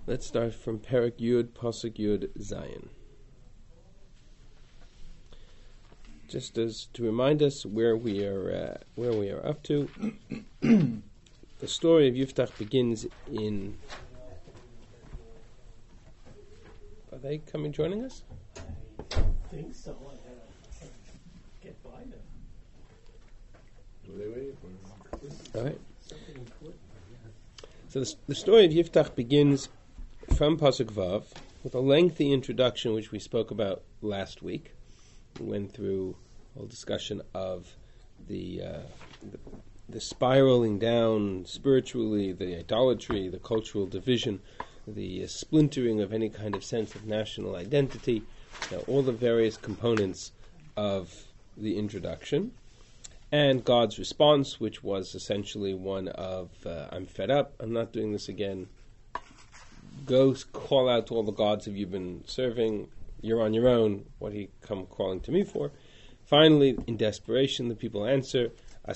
Let's start from Perek Yud, Pasuk Yud, Zayin. Just as to remind us where we are up to, the story of Yiftach begins in. Are they coming joining us? I think so. I had to get by them. What are they waiting for? All right. Something important. So the story of Yiftach begins from Pasuk Vav with a lengthy introduction, which we spoke about last week. We went through a whole discussion of the spiraling down spiritually, the idolatry, the cultural division, the splintering of any kind of sense of national identity, all the various components of the introduction, and God's response, which was essentially one of, I'm fed up, I'm not doing this again. Go call out to all the gods that you've been serving. You're on your own. What do you come crawling to me for? Finally, in desperation, the people answer,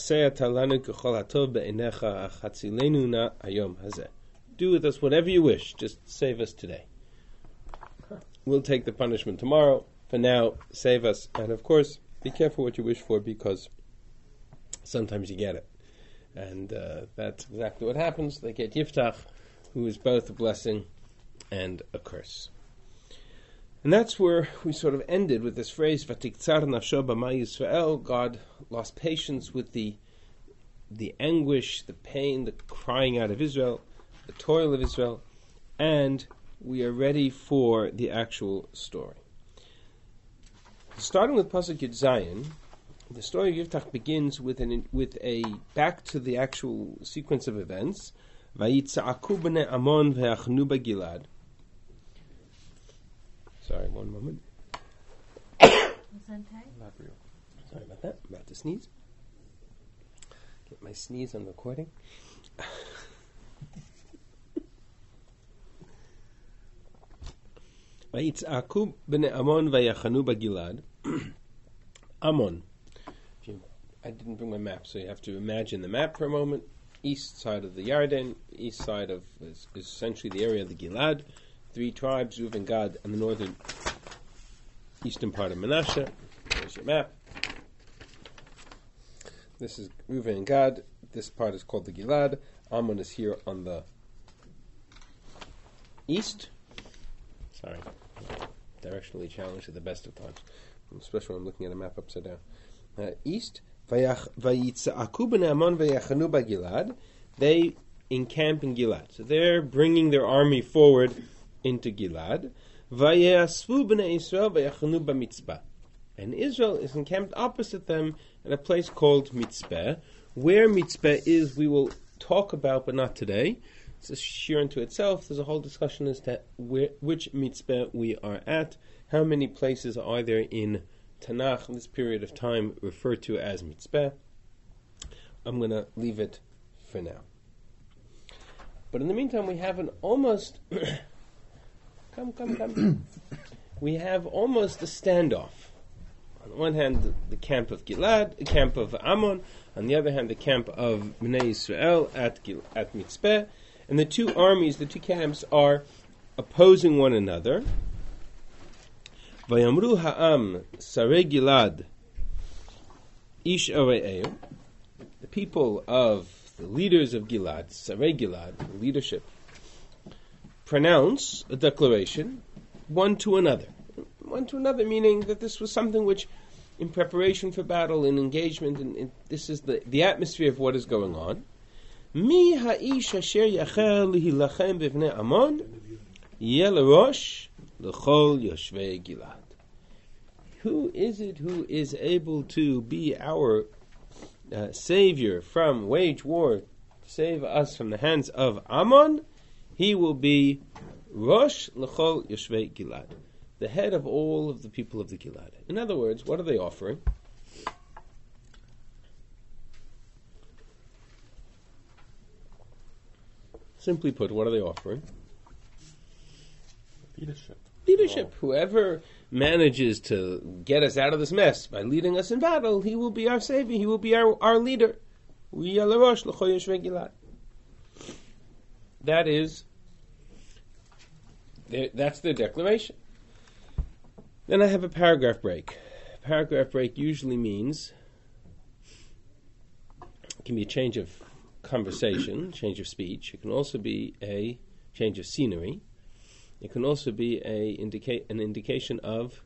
do with us whatever you wish. Just save us today. We'll take the punishment tomorrow. For now, save us. And of course, be careful what you wish for, because sometimes you get it. And that's exactly what happens. They get Yiftach, who is both a blessing and a curse. And that's where we sort of ended with this phrase, Vatiktsar nafsho b'may Yisrael. God lost patience with the anguish, the pain, the crying out of Israel, the toil of Israel, and we are ready for the actual story. Starting with Pasuk Yud Zayin, the story of Yiftach begins with a back to the actual sequence of events. Vayitza'aku b'nei Amon ve'achnu b'Gilad. Sorry, one moment. Sorry about that. I'm about to sneeze. Get my sneeze on recording. Vayitza'aku b'nei Amon ve'achnu b'Gilad. Amon. I didn't bring my map, so you have to imagine the map for a moment. East side of the Yarden, east side of is essentially the area of the Gilad. 3 tribes, Reuven, Gad, and the northern eastern part of Manasseh. There's your map. This is Reuven and Gad. This part is called the Gilad. Ammon is here on the east. Sorry, directionally challenged at the best of times, especially when I'm looking at a map upside down. East. They encamp in Gilad. So they're bringing their army forward into Gilad. And Israel is encamped opposite them at a place called Mitzpeh. Where Mitzpeh is, we will talk about, but not today. It's a shir unto itself. There's a whole discussion as to which Mitzpeh we are at. How many places are there in Tanakh in this period of time referred to as Mitzpeh? I'm going to leave it for now. But in the meantime, we have an almost come. We have almost a standoff. On the one hand, the camp of Gilad, the camp of Ammon. On the other hand, the camp of Bnei Yisrael at Mitzpeh. And the two armies, the two camps, are opposing one another. Vayamru ha'am sarei Gilad ish are'eu. The people of the leaders of Gilad, sarei Gilad, leadership, pronounce a declaration one to another. One to another, meaning that this was something which, in preparation for battle, in engagement, and this is the atmosphere of what is going on. Mi ha'ish asher yachel lihilachem b'vnei Ammon yeh l'rosh l'chol yoshvei Gilad. Who is it who is able to be our savior from wage war, save us from the hands of Ammon? He will be Rosh l'chol yoshvei Gilad, the head of all of the people of the Gilad. In other words, what are they offering? Simply put, what are they offering? Leadership. Whoever manages to get us out of this mess by leading us in battle, he will be our savior. He will be our leader. That is That's their declaration. Then I have a paragraph break. Paragraph break usually means it can be a change of conversation, change of speech. It can also be a change of scenery. It can also be an indication of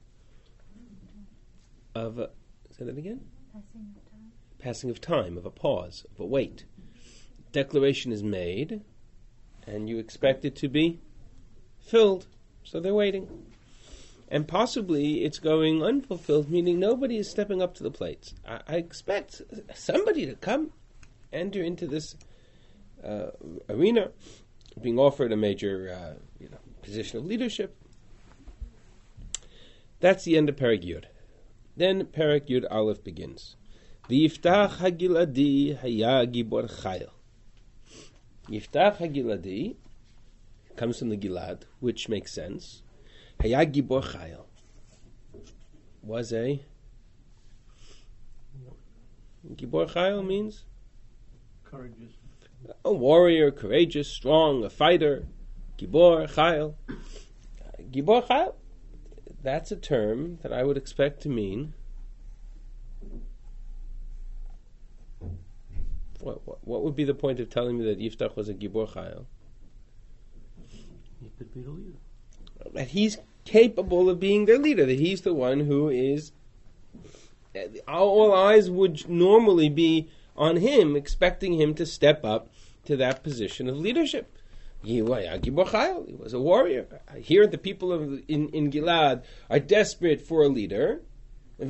say that again? Passing of time, of a pause, of a wait. Declaration is made, and you expect it to be filled, so they're waiting. And possibly it's going unfulfilled, meaning nobody is stepping up to the plate. I expect somebody to come, enter into this arena, being offered a major position of leadership. That's the end of Perek Yud. Then Perek Yud Aleph begins. V'yiftach hagiladi haya gibor chayil. Yiftach hagiladi comes from the Gilad, which makes sense. Haya gibor chayil was a gibor chayil means Courageous. a warrior, courageous, strong, a fighter. Gibor chayil. Gibor chayil. That's a term that I would expect to mean what would be the point of telling me that Yiftach was a Gibor Chayil? He could be the leader. That he's capable of being their leader, that he's the one who is... All eyes would normally be on him, expecting him to step up to that position of leadership. He was a warrior. Here the people in Gilad are desperate for a leader. Put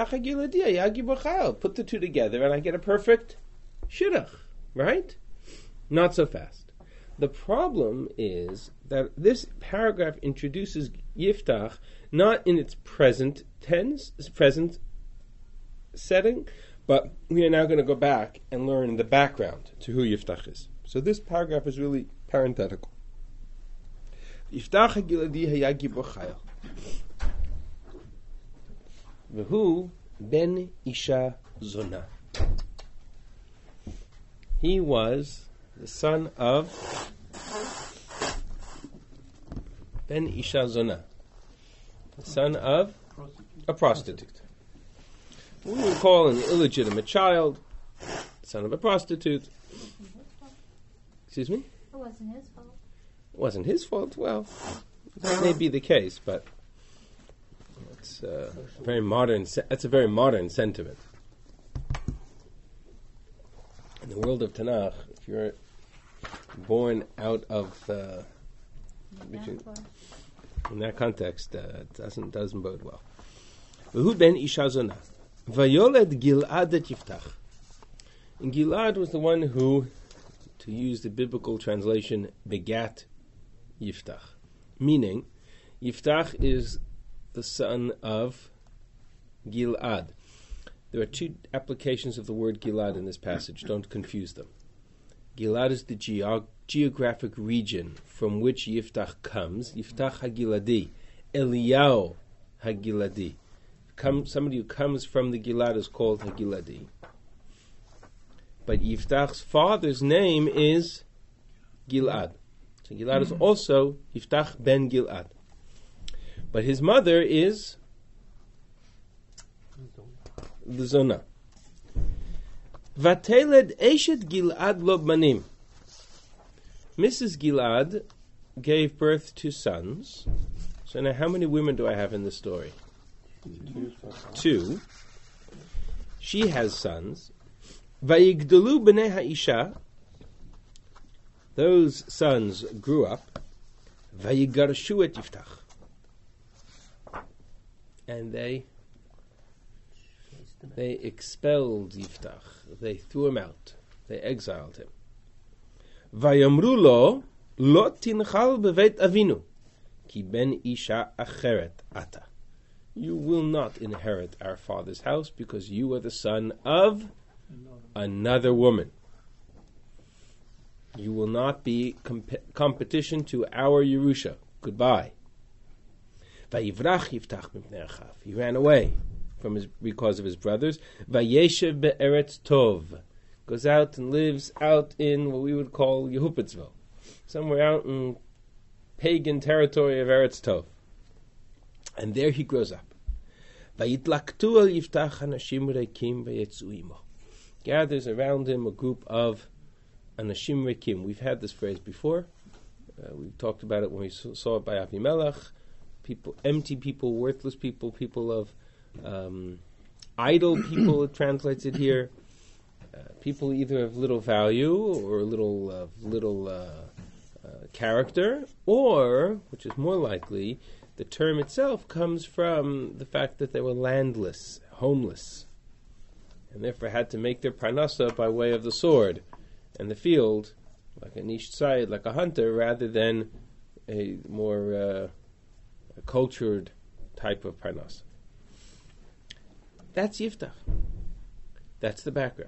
the two together and I get a perfect shidduch, right? Not so fast. The problem is that this paragraph introduces Yiftach not in its present tense, present setting, but we are now going to go back and learn the background to who Yiftach is. So this paragraph is really parenthetical. Yiftach hagiladi haya gibor chayil. V'hu ben isha zona. He was the son of ben isha zona, the son of a prostitute. We would call an illegitimate child, son of a prostitute. Excuse me? It wasn't his fault. It wasn't his fault. Well, that may be the case, but it's very modern. That's a very modern sentiment. In the world of Tanakh, if you're born out of in that context, it doesn't bode well. V'hu ben isha zona, vayoled Gilad et Yiftach. And Gilad was the one who, to use the biblical translation, begat Yiftach. Meaning, Yiftach is the son of Gilad. There are two applications of the word Gilad in this passage. Don't confuse them. Gilad is the geographic region from which Yiftach comes. Yiftach HaGiladi. Eliyahu HaGiladi. Somebody who comes from the Gilad is called HaGiladi. But Yiftach's father's name is Gilad. So Gilad is also Yiftach ben Gilad. But his mother is the Zona. Vateled Eshet Gilad lo banim. Mrs. Gilad gave birth to sons. So now how many women do I have in this story? Two. She has sons. Vayigdalu b'nei ha'isha. Those sons grew up. Vayigarshu et Yiftach. And they expelled Yiftach. They threw him out. They exiled him. Vayamru lo tinchal beveit avinu ki ben isha acheret ata. You will not inherit our father's house because you are the son of another woman. You will not be competition to our Yerusha. Goodbye. Vayivrach Yiftach mipnei achav. He ran away because of his brothers. Vayeshev be'eretz tov. Goes out and lives out in what we would call Yehupitzville. Somewhere out in pagan territory of Eretz Tov. And there he grows up. Vayitlaktu al Yiftach anashim reikim vayetzu imo. Gathers around him a group of anashim reikim. We've had this phrase before. We talked about it when we saw it by Avimelech. People, empty people, worthless people, people of idle people, it translates it here. People either of little value or little character, or, which is more likely, the term itself comes from the fact that they were landless, homeless, and therefore had to make their parnasa by way of the sword and the field, like an ish tzayid, like a hunter, rather than a more a cultured type of parnasa. That's Yiftach. That's the background.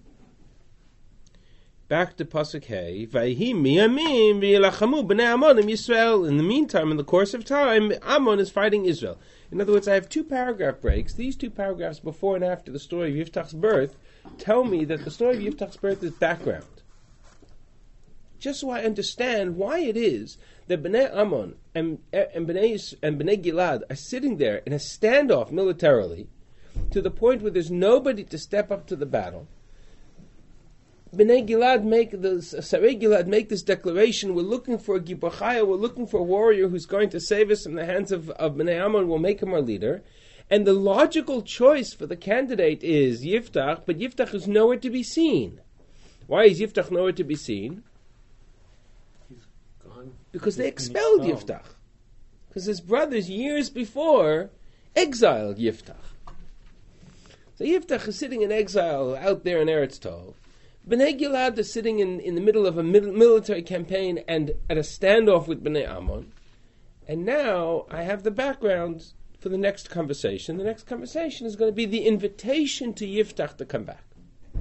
Back to Pasuk Hey, Vayhi miyamim v'yilachamu b'nei Ammonim Yisrael. In the meantime, in the course of time, Ammon is fighting Israel. In other words, I have two paragraph breaks. These two paragraphs before and after the story of Yiftach's birth tell me that the story of Yiftach's birth is background. Just so I understand why it is that Bnei Ammon and Bnei Gilad are sitting there in a standoff militarily to the point where there's nobody to step up to the battle. Bnei Gilad Sarei Gilad make this declaration: we're looking for a Gibor Chaya, we're looking for a warrior who's going to save us from the hands of Bnei Ammon, we'll make him our leader. And the logical choice for the candidate is Yiftach, but Yiftach is nowhere to be seen. Why is Yiftach nowhere to be seen? He's gone. Because they expelled Yiftach. Because his brothers, years before, exiled Yiftach. So Yiftach is sitting in exile out there in Eretz Tov. Bnei Gilad is sitting in the middle of a military campaign and at a standoff with Bnei Ammon. And now I have the background for the next conversation. The next conversation is going to be the invitation to Yiftach to come back.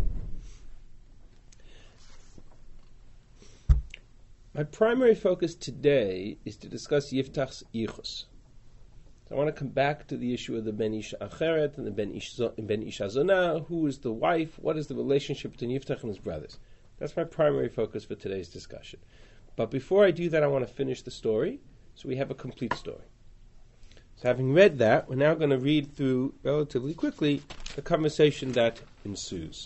My primary focus today is to discuss Yiftach's yichus. I want to come back to the issue of the Ben Ish Acheret and the Ben Ish Hazonah. Who is the wife? What is the relationship between Yiftach and his brothers? That's my primary focus for today's discussion. But before I do that, I want to finish the story so we have a complete story. So having read that, we're now going to read through, relatively quickly, the conversation that ensues.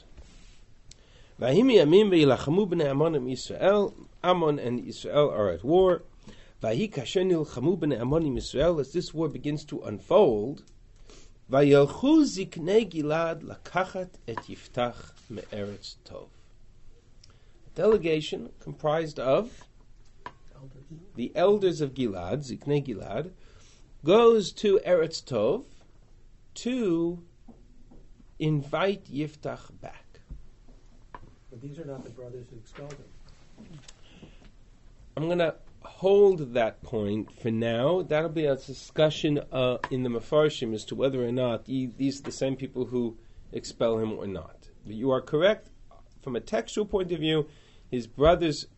Vayim yamim ve'yilachamu b'nei Ammonim Yisrael. Ammon and Israel are at war. Vahi kasher nilchamu b'nei Ammonim Yisrael. As this war begins to unfold, vayelchu ziknei Gilad lakachat et Yiftach me'eretz Tov. A delegation comprised of the elders of Gilad, Ziknei Gilad, goes to Eretz Tov to invite Yiftach back. But these are not the brothers who expelled him. I'm going to hold that point for now. That'll be a discussion in the Mefarshim as to whether or not these are the same people who expel him or not. But you are correct. From a textual point of view, his brothers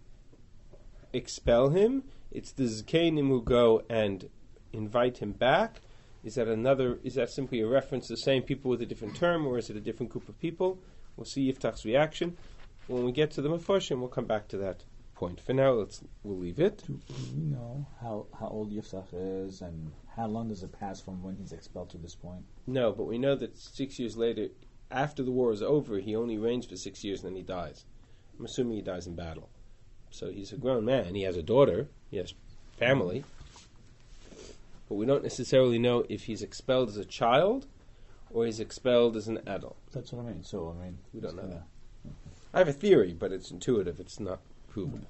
expel him. It's the Zkenim who go and invite him back. Is that simply a reference to the same people with a different term, or is it a different group of people? We'll see Yiftach's reaction. When we get to the Mefarshim, we'll come back to that point. For now, we'll leave it. Do we know how old Yiftach is, and how long does it pass from when he's expelled to this point? No, but we know that 6 years later, after the war is over, he only reigns for 6 years and then he dies. I'm assuming he dies in battle. So he's a grown man. He has a daughter. He has family. But we don't necessarily know if he's expelled as a child or he's expelled as an adult. That's what I mean. So, we don't know that. I have a theory, but it's intuitive. It's not proven.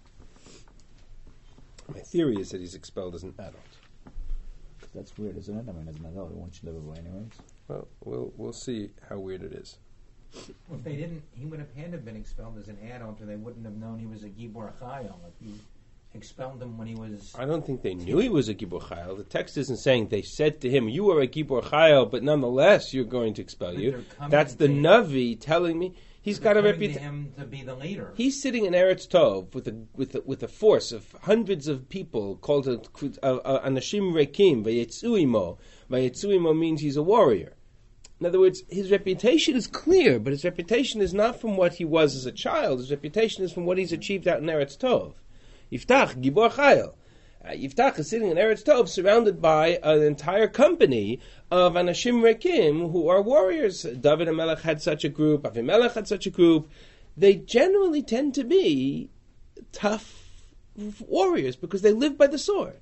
My theory is that he's expelled as an adult. That's weird, isn't it? I mean, as an adult, he wants you to live away anyways. Well, we'll see how weird it is. Well, if they didn't, he would have been expelled as an adult, or they wouldn't have known he was a Gibor Chayil. If you expelled him when he was... I don't think they knew he was a Gibor Chayil. The text isn't saying they said to him, you are a Gibor Chayil, but nonetheless you're going to expel you. That's the Navi telling me. He's got a reputation. Him to be the leader. He's sitting in Eretz Tov with a force of hundreds of people called Anashim Rekim, Vayetzu imo. Vayetzu imo means he's a warrior. In other words, his reputation is clear, but his reputation is not from what he was as a child. His reputation is from what he's achieved out in Eretz Tov. Yiftach, Gibor Chayil. Yiftach is sitting in Eretz Tov surrounded by an entire company of Anashim Rekim who are warriors. David HaMelech had such a group, Avimelech had such a group. They generally tend to be tough warriors because they live by the sword.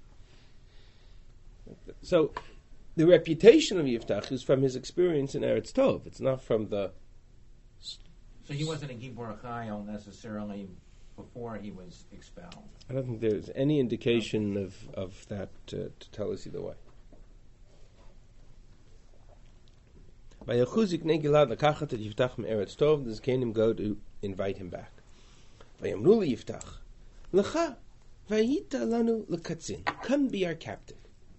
So the reputation of Yiftach is from his experience in Eretz Tov. It's not from the... So he wasn't a Gibor Chayil necessarily before he was expelled. I don't think there's any indication of that to tell us either way. By Yechuzik Negilad Lakachat at Yiftach from Eretz Tov, the Zkenim go to invite him back. Vayamnu Yiftach, Lecha, Vayita Lanu Lekatzin, come be our captain.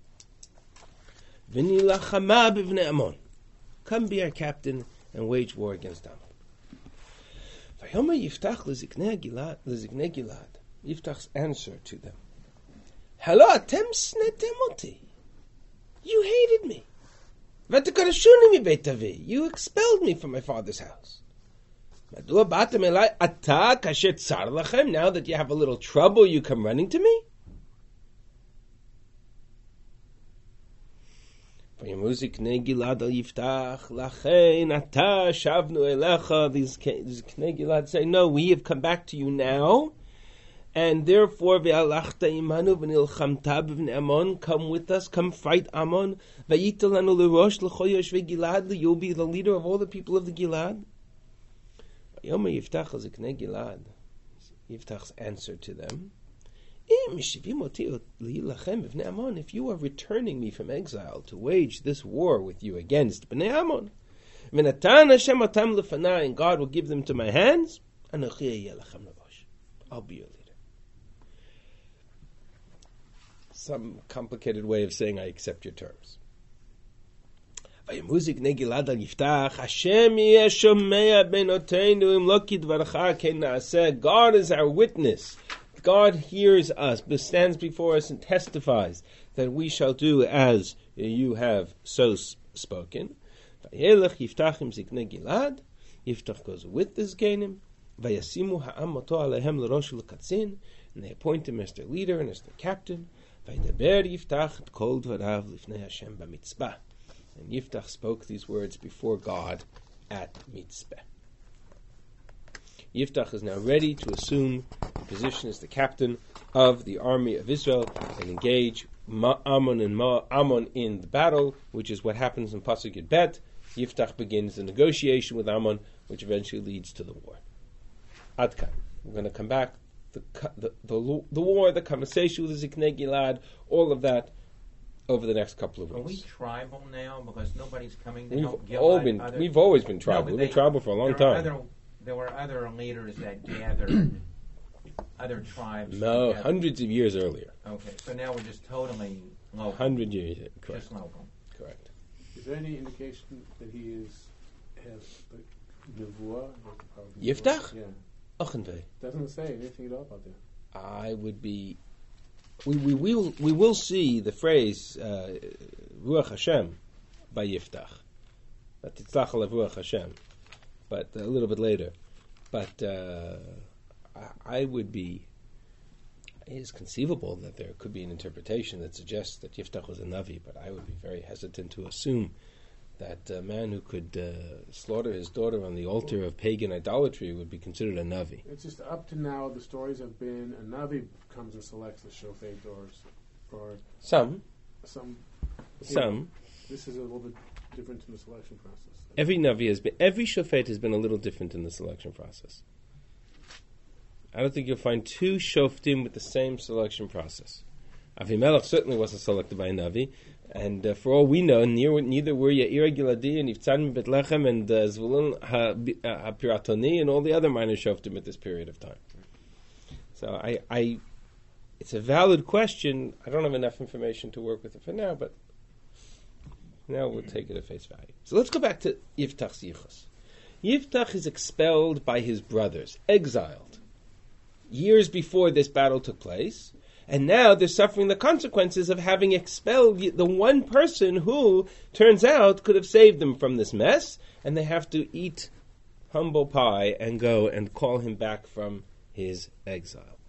V'ni Lachama b'vnei Ammon, come be our captain and wage war against Ammon. Vayomer Yiftach leziknei Gilad, Yiftach's answer to them, Halo atem snetem oti, you hated me. V'tekarashuni mi beit avi, you expelled me from my father's house. Madua batem elai ata kasher tsar lachem, now that you have a little trouble, you come running to me? Vayamuzik knei Gilad al Yiftach, lachein ata shavnu elecha, these knei Gilad say, no, we have come back to you now, and therefore ve'alachta imanu v'nilchamta b'vnei Ammon, come with us, come fight Ammon, v'yita lanu l'rosh l'chol yoshvei Gilad, you'll be the leader of all the people of the Gilad. Vayomer Yiftach al ziknei Gilad, Yiftach's answer to them, if you are returning me from exile to wage this war with you against Bnei Ammon, and God will give them to my hands, I'll be your leader. Some complicated way of saying I accept your terms. God is our witness. God hears us, stands before us and testifies that we shall do as you have so spoken. Yiftach goes with the Zkenim, and they appoint him as their leader and as their captain. And Yiftach spoke these words before God at Mitzpeh. Yiftach is now ready to assume the position as the captain of the army of Israel and engage Ammon in the battle, which is what happens in Pasuk Yud Bet. Yiftach begins the negotiation with Ammon, which eventually leads to the war. Adkan. We're going to come back. The war, the conversation with the Ziknei Gilad, all of that over the next couple of weeks. Are we tribal now because nobody's coming to We've help Gilad? We've always been tribal. No, We've been tribal for a long time. There were other leaders that gathered other tribes. No, together. hundreds of years earlier. Okay, so now we're just totally local. 100 years, correct. Just local. Correct. Is there any indication that he has the nevuah? Yiftach? Yeah. Achenvei. Doesn't say anything at all about that. I would be. We will see the phrase Ruach Hashem by Yiftach. But Titzlach alav Ruach Hashem. But a little bit later. But I would be. It is conceivable that there could be an interpretation that suggests that Yiftach was a Navi, but I would be very hesitant to assume that a man who could slaughter his daughter on the altar of pagan idolatry would be considered a Navi. It's just up to now the stories have been a Navi comes and selects the shofet or Some. This is a little bit different in the selection process. Every shofet has been a little different in the selection process. I don't think you'll find two shoftim with the same selection process. Avimelech certainly wasn't selected by a Navi, and for all we know, neither were Yair Giladi and Yiftzan Betlechem and Zvulun HaPiratoni and all the other minor shoftim at this period of time. So it's a valid question. I don't have enough information to work with it for now, but now we'll take it at face value. So let's go back to Yiftach's Yichus. Yiftach is expelled by his brothers, exiled, years before this battle took place, and now they're suffering the consequences of having expelled the one person who, turns out, could have saved them from this mess, and they have to eat humble pie and go and call him back from his exile.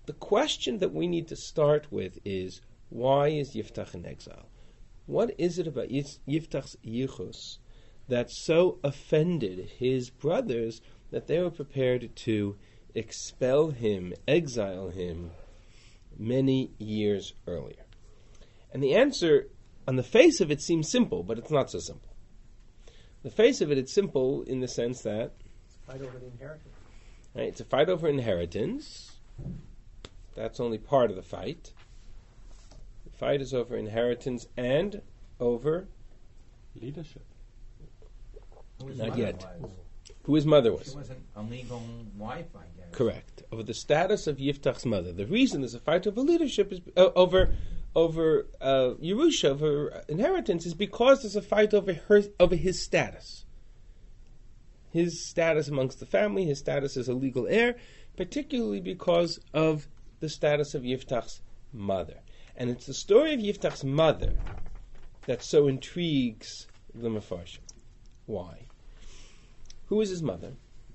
The question that we need to start with is, why is Yiftach in exile? What is it about Yiftach's yichus that so offended his brothers that they were prepared to expel him, exile him, many years earlier? And the answer, on the face of it, seems simple, but it's not so simple. The face of it, it's simple in the sense that Fight over the inheritance. right, it's a fight over inheritance. That's only part of the fight. The fight is over inheritance and over Leadership. Who his Not mother yet. was. who his mother She was. wasn't a legal wife, I guess. Correct. Over the status of Yiftach's mother. The reason there's a fight over leadership is over Yerusha, over inheritance, is because there's a fight over his status. His status amongst the family, his status as a legal heir, particularly because of the status of Yiftach's mother. And it's the story of Yiftach's mother that so intrigues the Mefarshim. Why? Who is his mother?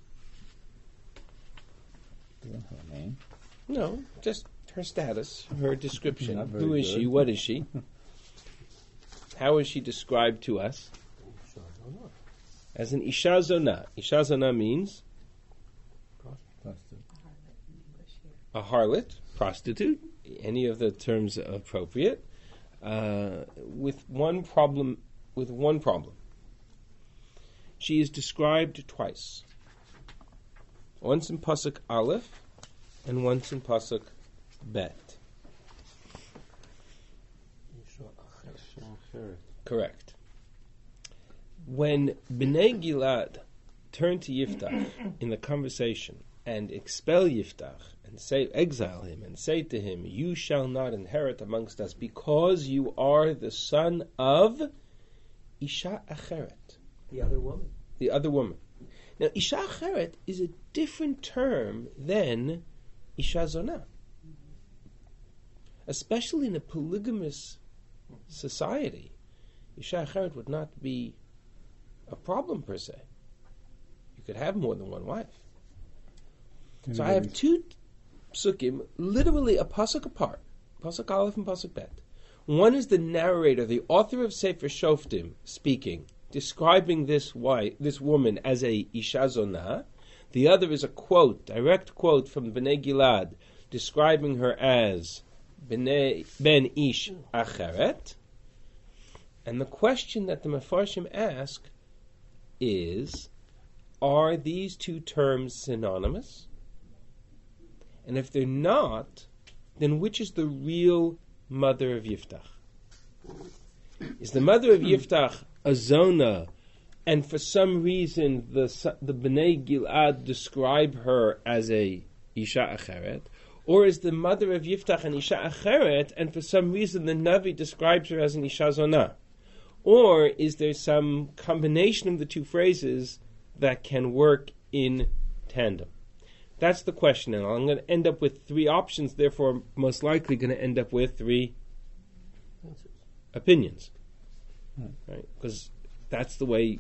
Doesn't have a name. No, just her status, her description. Not very Who is good. she? What is she? How is she described to us? As an Isha Zonah. Isha Zonah means Prostitute. a harlot, prostitute, any of the terms appropriate, with one problem. She is described twice. Once in Pasuk Aleph, and once in Pasuk Bet. Correct. When Bnei Gilad turn to Yiftach in the conversation and expel Yiftach and say, exile him and say to him, you shall not inherit amongst us because you are the son of Isha Acheret, The other woman. the other woman. Now, Isha Acheret is a different term than Isha Zonah. Especially in a polygamous society, Isha Acheret would not be a problem per se. You could have more than one wife. So I have two psukim, literally a pasuk apart, pasuk Aleph and pasuk Bet. One is the narrator, the author of Sefer Shoftim, speaking, describing this woman as a Isha Zonah. The other is a quote, direct quote from Bnei Gilad, describing her as Ben Ish Acheret. And the question that the Mefarshim ask is, are these two terms synonymous? And if they're not, then which is the real mother of Yiftach? Is the mother of Yiftach a Zonah, and for some reason the Bnei Gilad describe her as a Isha Acheret? Or is the mother of Yiftach an Isha Acheret, and for some reason the Navi describes her as an Isha Zonah? Or is there some combination of the two phrases that can work in tandem? That's the question, and I'm going to end up with three options, therefore most likely going to end up with three opinions. Right? Because that's the way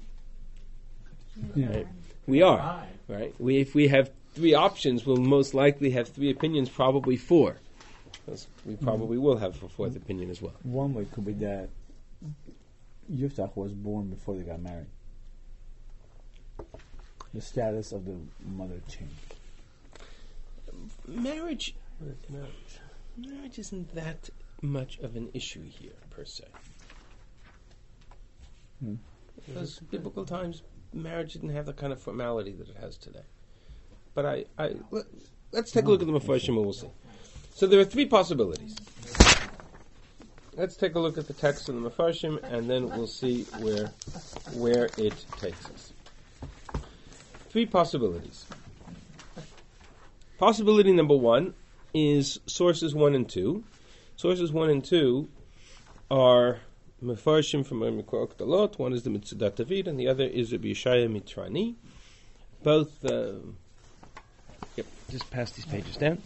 right, we are. Right? If we have three options, we'll most likely have three opinions, probably four. Because we probably will have a fourth opinion as well. One way could be that Yiftach was born before they got married. The status of the mother changed. Marriage isn't that much of an issue here, per se. Because biblical times, marriage didn't have the kind of formality that it has today. But let's take a look at the Mefarshim and we'll see. So there are three possibilities. Let's take a look at the text in the Mefarshim and then we'll see where it takes us. Three possibilities. Possibility number one is sources 1 and 2. Sources 1 and 2 are Mefarshim from Mikor K'dalot. One is the Mitzudat David, and the other is Rabbi Yeshaya Mitrani. Both, just pass these pages down.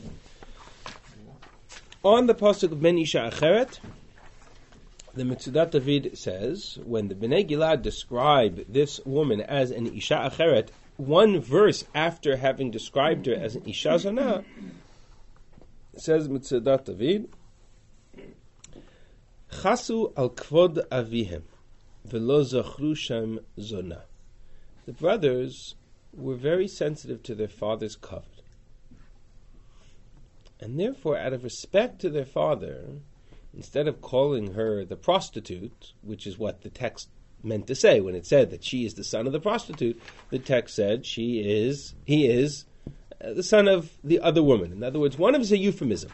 On the pasuk of Ben Isha Acheret, the Mitzudat David says, when the Bnei Gilad describe this woman as an Isha Acheret, one verse after having described her as an Isha Zonah, says Mitzudat David, Chasu al kvod avihem, velo zachru shem zona. The brothers were very sensitive to their father's kavod. And therefore, out of respect to their father, instead of calling her the prostitute, which is what the text meant to say when it said that she is the son of the prostitute, the text said he is the son of the other woman. In other words, one of them is a euphemism.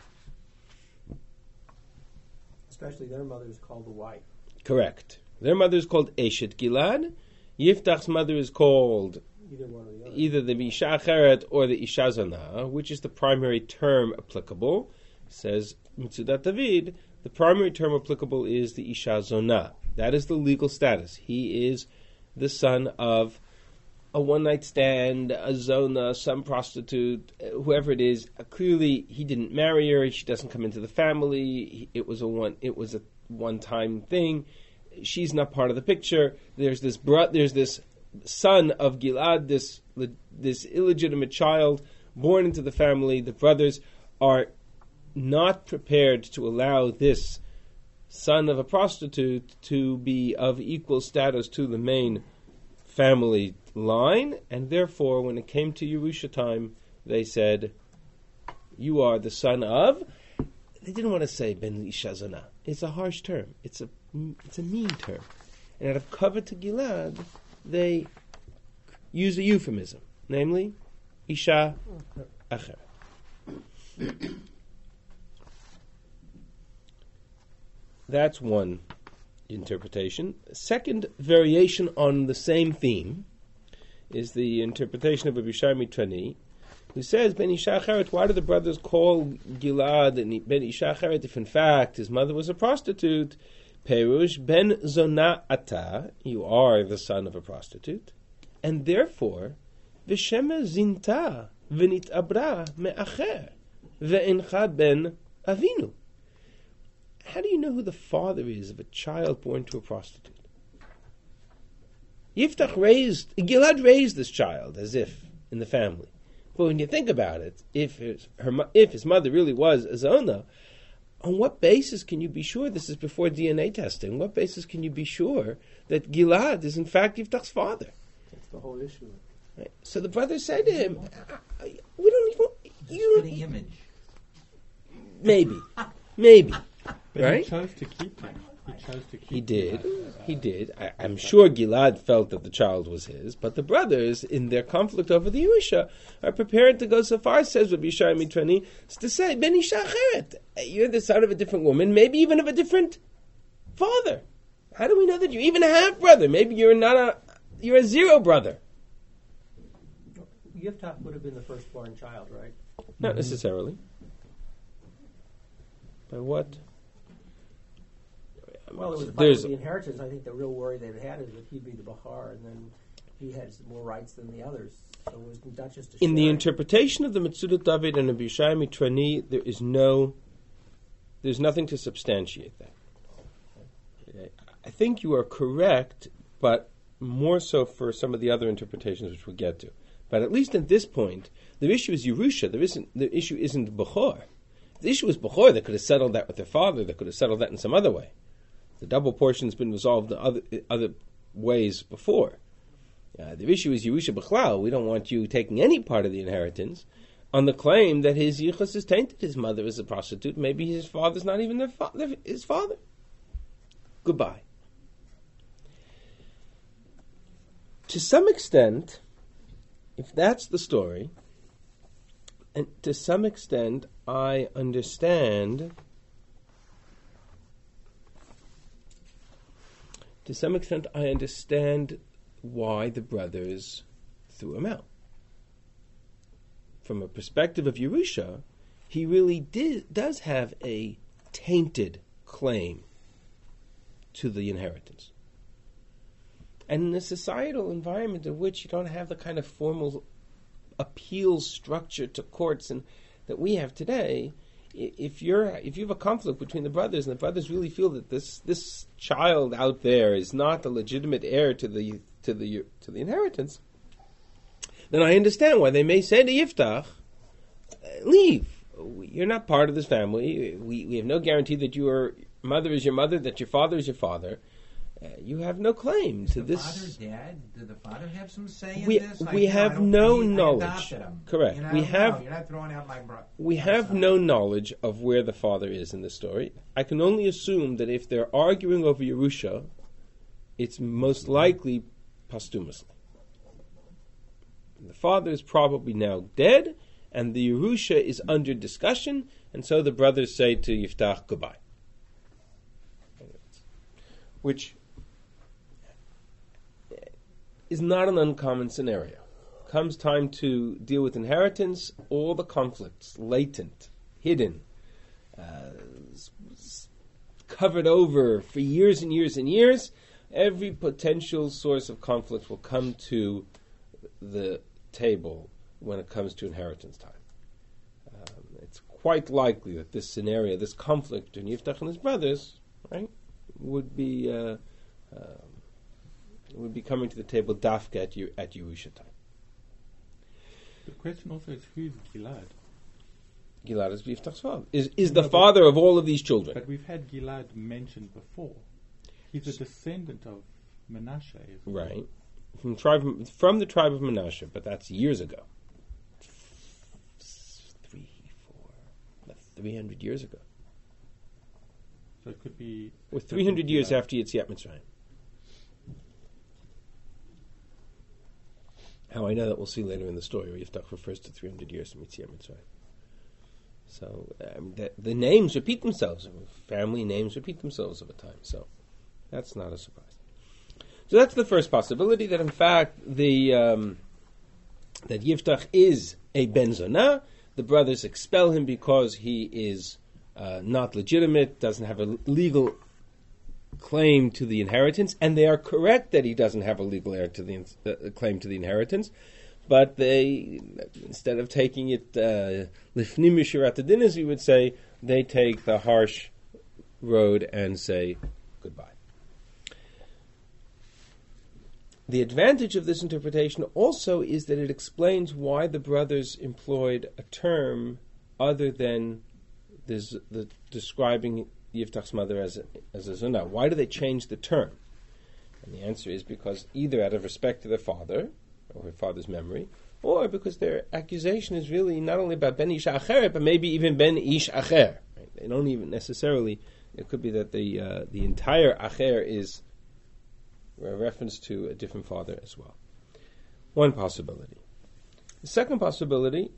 Especially their mother is called the wife. Correct. Their mother is called Eshet Gilad. Yiftach's mother is called Either one or the other. either the Isha Acheret or the Isha Zana, which is the primary term applicable. Says Mitzudat David, the primary term applicable is the Isha Zona. That is the legal status. He is the son of a one-night stand, a Zona, some prostitute, whoever it is. Clearly, he didn't marry her. She doesn't come into the family. It was a one-time thing. She's not part of the picture. There's this son of Gilad, this illegitimate child born into the family. The brothers are not prepared to allow this son of a prostitute to be of equal status to the main family line, and therefore, when it came to Yerusha time, they said, "You are the son of." They didn't want to say Ben Isha Zana. It's a harsh term. It's a mean term, and out of kavod to Gilad, they use a euphemism, namely Isha Acher. That's one interpretation. Second variation on the same theme is the interpretation of Rabbi Shai Mitrani, who says, Ben Isha Acheret, why do the brothers call Gilad and Ben Isha Acheret if in fact his mother was a prostitute? Perush, Ben Zona Ata, you are the son of a prostitute, and therefore, V'shema Zinta V'nit Abra Me'acher Ve'incha Ben Avinu. How do you know who the father is of a child born to a prostitute? Gilad raised this child as if in the family. But when you think about it, if his mother really was a Zona, on what basis can you be sure, this is before DNA testing, on what basis can you be sure that Gilad is in fact Yiftach's father? That's the whole issue. Right? So the brother said to him, we don't even... For the image. Maybe. But right? he chose to keep him. He did. I'm sure Gilad felt that the child was his, but the brothers, in their conflict over the Yerusha, are prepared to go so far, says Rabbi Shai Mitrani, to say, Ben Isha Acheret, you're the son of a different woman, maybe even of a different father. How do we know that you're even a half-brother? Maybe you're a zero brother. Yiftach would have been the firstborn child, right? Not necessarily. By what? Well, it was about the inheritance. I think the real worry they had is that he'd be the Bahar, and then he has more rights than the others. So it was not just a in the sharing. interpretation of the Mitzudat David and Rabbi Shai Mitrani, there's nothing to substantiate that. Okay. I think you are correct, but more so for some of the other interpretations which we'll get to. But at least at this point, the issue is Yerusha. The issue isn't Bechor. The issue is Bechor. They could have settled that with their father. They could have settled that in some other way. The double portion's been resolved in other ways before. The issue is Yerusha B'chlal. We don't want you taking any part of the inheritance on the claim that his yichus is tainted. His mother is a prostitute. Maybe his father's not even his father. Goodbye. To some extent, if that's the story, and to some extent I understand... To some extent, I understand why the brothers threw him out. From a perspective of Yerusha, he really does have a tainted claim to the inheritance. And in a societal environment in which you don't have the kind of formal appeal structure to courts and that we have today, if you have a conflict between the brothers and the brothers really feel that this child out there is not a legitimate heir to the inheritance, then I understand why they may say to Yiftach, leave, you're not part of this family. We have no guarantee that your mother is your mother, that your father is your father. You have no claim to this. Father, Dad, did the father have some say in We- this? we have no knowledge. I adopted him. Correct. You know, We have- you're not throwing out my brother. We have no knowledge of where the father is in the story. I can only assume that if they're arguing over Yerusha, it's most likely posthumously. The father is probably now dead, and the Yerusha is under discussion, and so the brothers say to Yiftach, goodbye. Which is not an uncommon scenario. Comes time to deal with inheritance, all the conflicts, latent, hidden, covered over for years and years and years, every potential source of conflict will come to the table when it comes to inheritance time. It's quite likely that this scenario, this conflict between Yiftach and his brothers, right, would be coming to the table dafka at Yerusha time. The question also is, who is Gilad? Gilad is Yiftach's father. Is the father of all of these children. But we've had Gilad mentioned before. He's a descendant of Menashe. Isn't he? Right. From the tribe of Menashe, but that's years ago. 300 years ago. So it could be... We're 300 years after Yetziat Mitzrayim. How I know that we'll see later in the story, where Yiftach refers to 300 years from Yetziat Mitzrayim. So the names repeat themselves. Family names repeat themselves over time. So that's not a surprise. So that's the first possibility, that in fact that Yiftach is a Ben Zonah. The brothers expel him because he is not legitimate, doesn't have a legal claim to the inheritance, and they are correct that he doesn't have a legal claim to the inheritance. But they, instead of taking it lifnim mishirat hadin, as we would say, they take the harsh road and say goodbye. The advantage of this interpretation also is that it explains why the brothers employed a term other than the describing Yiftach's mother as a zonah. Why do they change the term? And the answer is because either out of respect to their father, or her father's memory, or because their accusation is really not only about Ben Ish Acher, but maybe even Ben Ish Acher. Right? They don't even necessarily, it could be that the entire Acher is a reference to a different father as well. One possibility. The second possibility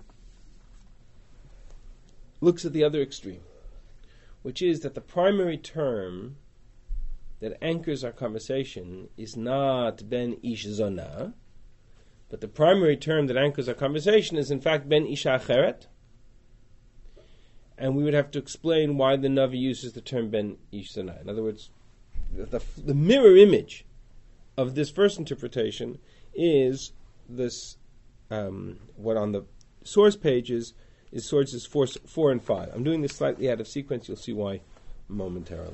looks at the other extreme, which is that the primary term that anchors our conversation is not Ben Ish Zonah, but the primary term that anchors our conversation is in fact Ben Isha Acheret, and we would have to explain why the Navi uses the term Ben Ish Zonah. In other words, the mirror image of this first interpretation is this, what on the source pages is sources 4 and 5. I'm doing this slightly out of sequence. You'll see why momentarily.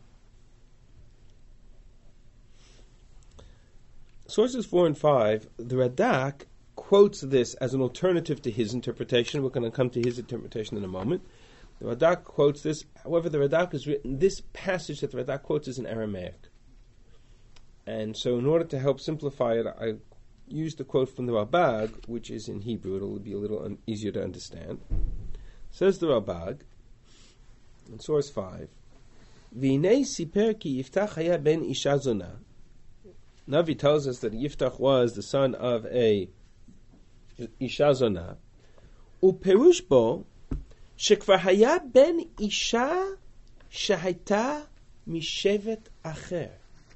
Sources 4 and 5, the Radak quotes this as an alternative to his interpretation. We're going to come to his interpretation in a moment. The Radak quotes this. However, the Radak has written, this passage that the Radak quotes is in Aramaic. And so in order to help simplify it, I used the quote from the Ralbag, which is in Hebrew. It'll be a little easier to understand. Says the Ralbag, in source 5, V'inei siper ki Yiftach haya ben isha zonah. Navi tells us that Yiftach was the son of a isha zonah. Uperush bo shekvar haya ben isha shahayta mishevet acher.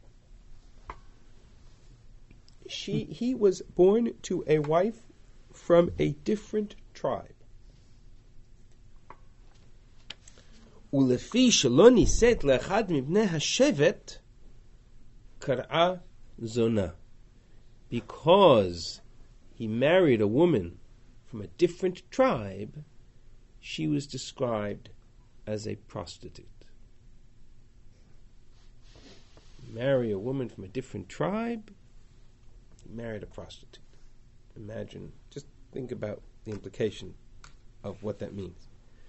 He was born to a wife from a different tribe. Ulefi shelo niset le'echad mibnei hashevet kar'a zonah. Because he married a woman from a different tribe, she was described as a prostitute. Marry a woman from a different tribe, married a prostitute. Imagine, just think about the implication of what that means.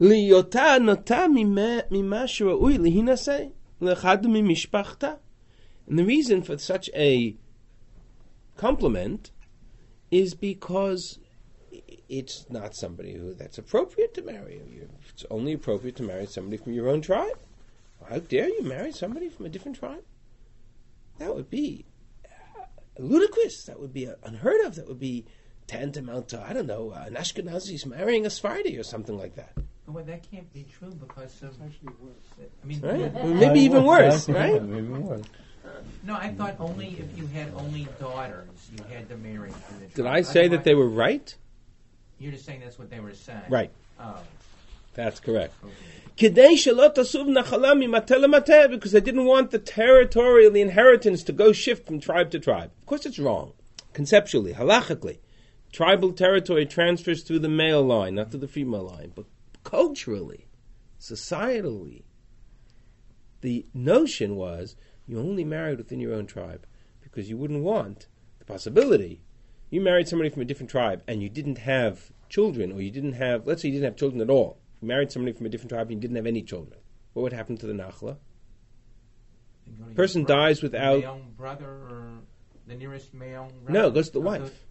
Liyota nota mima shraui lihinase lechad mimishpachta. And the reason for such a compliment is because it's not somebody that's appropriate to marry. It's only appropriate to marry somebody from your own tribe. How dare you marry somebody from a different tribe? That would be ludicrous. That would be unheard of. That would be tantamount to, I don't know, an Ashkenazi's marrying a Sephardi or something like that. Well, that can't be true because It's actually worse. I mean, Right? Or maybe even worse, right? Maybe worse. no, I thought only if you had only daughters, you had to marry from the Did tribe. I say that Otherwise- they were right? You're just saying that's what they were saying. Right. Oh, That's correct. okay. Kedei shelo tasuv nachala mimateh lemateh, because they didn't want the territorial, the inheritance to go shift from tribe to tribe. Of course it's wrong. Conceptually, halachically. Tribal territory transfers through the male line, not through the female line. But culturally, societally, the notion was you only married within your own tribe because you wouldn't want the possibility. You married somebody from a different tribe and you didn't have children, or you didn't have, let's say you didn't have children at all. You married somebody from a different tribe and you didn't have any children. What would happen to the nachla? You go to your Person brother, dies without... the male brother or the nearest male. No, it goes to the relative of wife.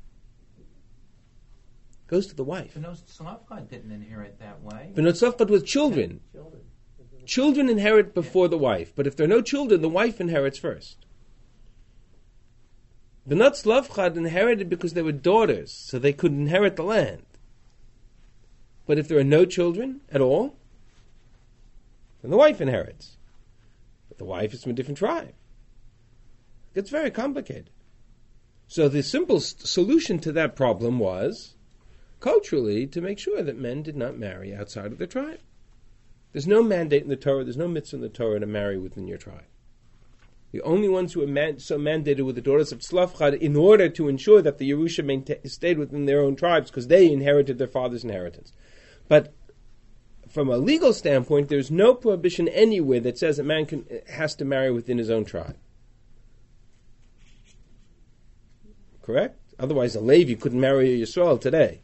Goes to the wife. But no, Slavka didn't inherit that way. V'notzofchad with children. Children. Children inherit before the wife, but if there are no children, the wife inherits first. The Tzlavchad inherited because they were daughters, so they could inherit the land. But if there are no children at all, then the wife inherits. But the wife is from a different tribe. It's very complicated. So the simple solution to that problem was, culturally, to make sure that men did not marry outside of their tribe. There's no mandate in the Torah, there's no mitzvah in the Torah to marry within your tribe. The only ones who are so mandated were the daughters of Tzlavchad in order to ensure that the Yerusha stayed within their own tribes because they inherited their father's inheritance. But from a legal standpoint, there's no prohibition anywhere that says a man has to marry within his own tribe. Correct? Otherwise, a Levi couldn't marry a Yisrael today.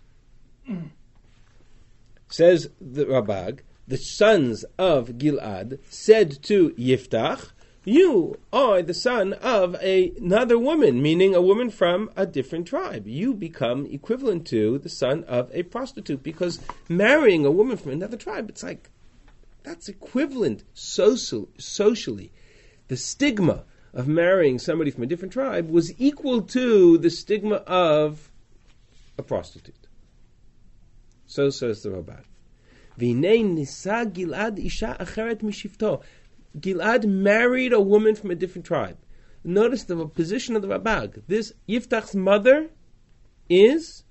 Says the Rabag, the sons of Gilad said to Yiftach, you are the son of another woman, meaning a woman from a different tribe. You become equivalent to the son of a prostitute, because marrying a woman from another tribe, it's like, that's equivalent socially. The stigma of marrying somebody from a different tribe was equal to the stigma of a prostitute. So says the Rabban. V'nei nisa Gilad isha acheret mishivto. Gilad married a woman from a different tribe. Notice the position of the Rabag. This Yiftach's mother is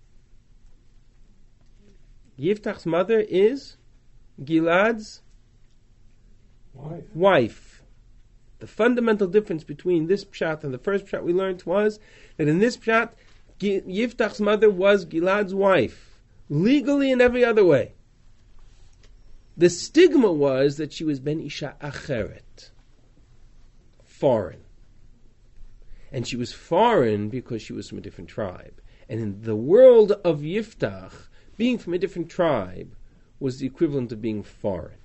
Gilad's wife. The fundamental difference between this pshat and the first pshat we learned was that in this pshat, Yiftach's mother was Gilad's wife, legally and every other way. The stigma was that she was ben isha acheret, foreign. And she was foreign because she was from a different tribe. And in the world of Yiftach, being from a different tribe was the equivalent of being foreign.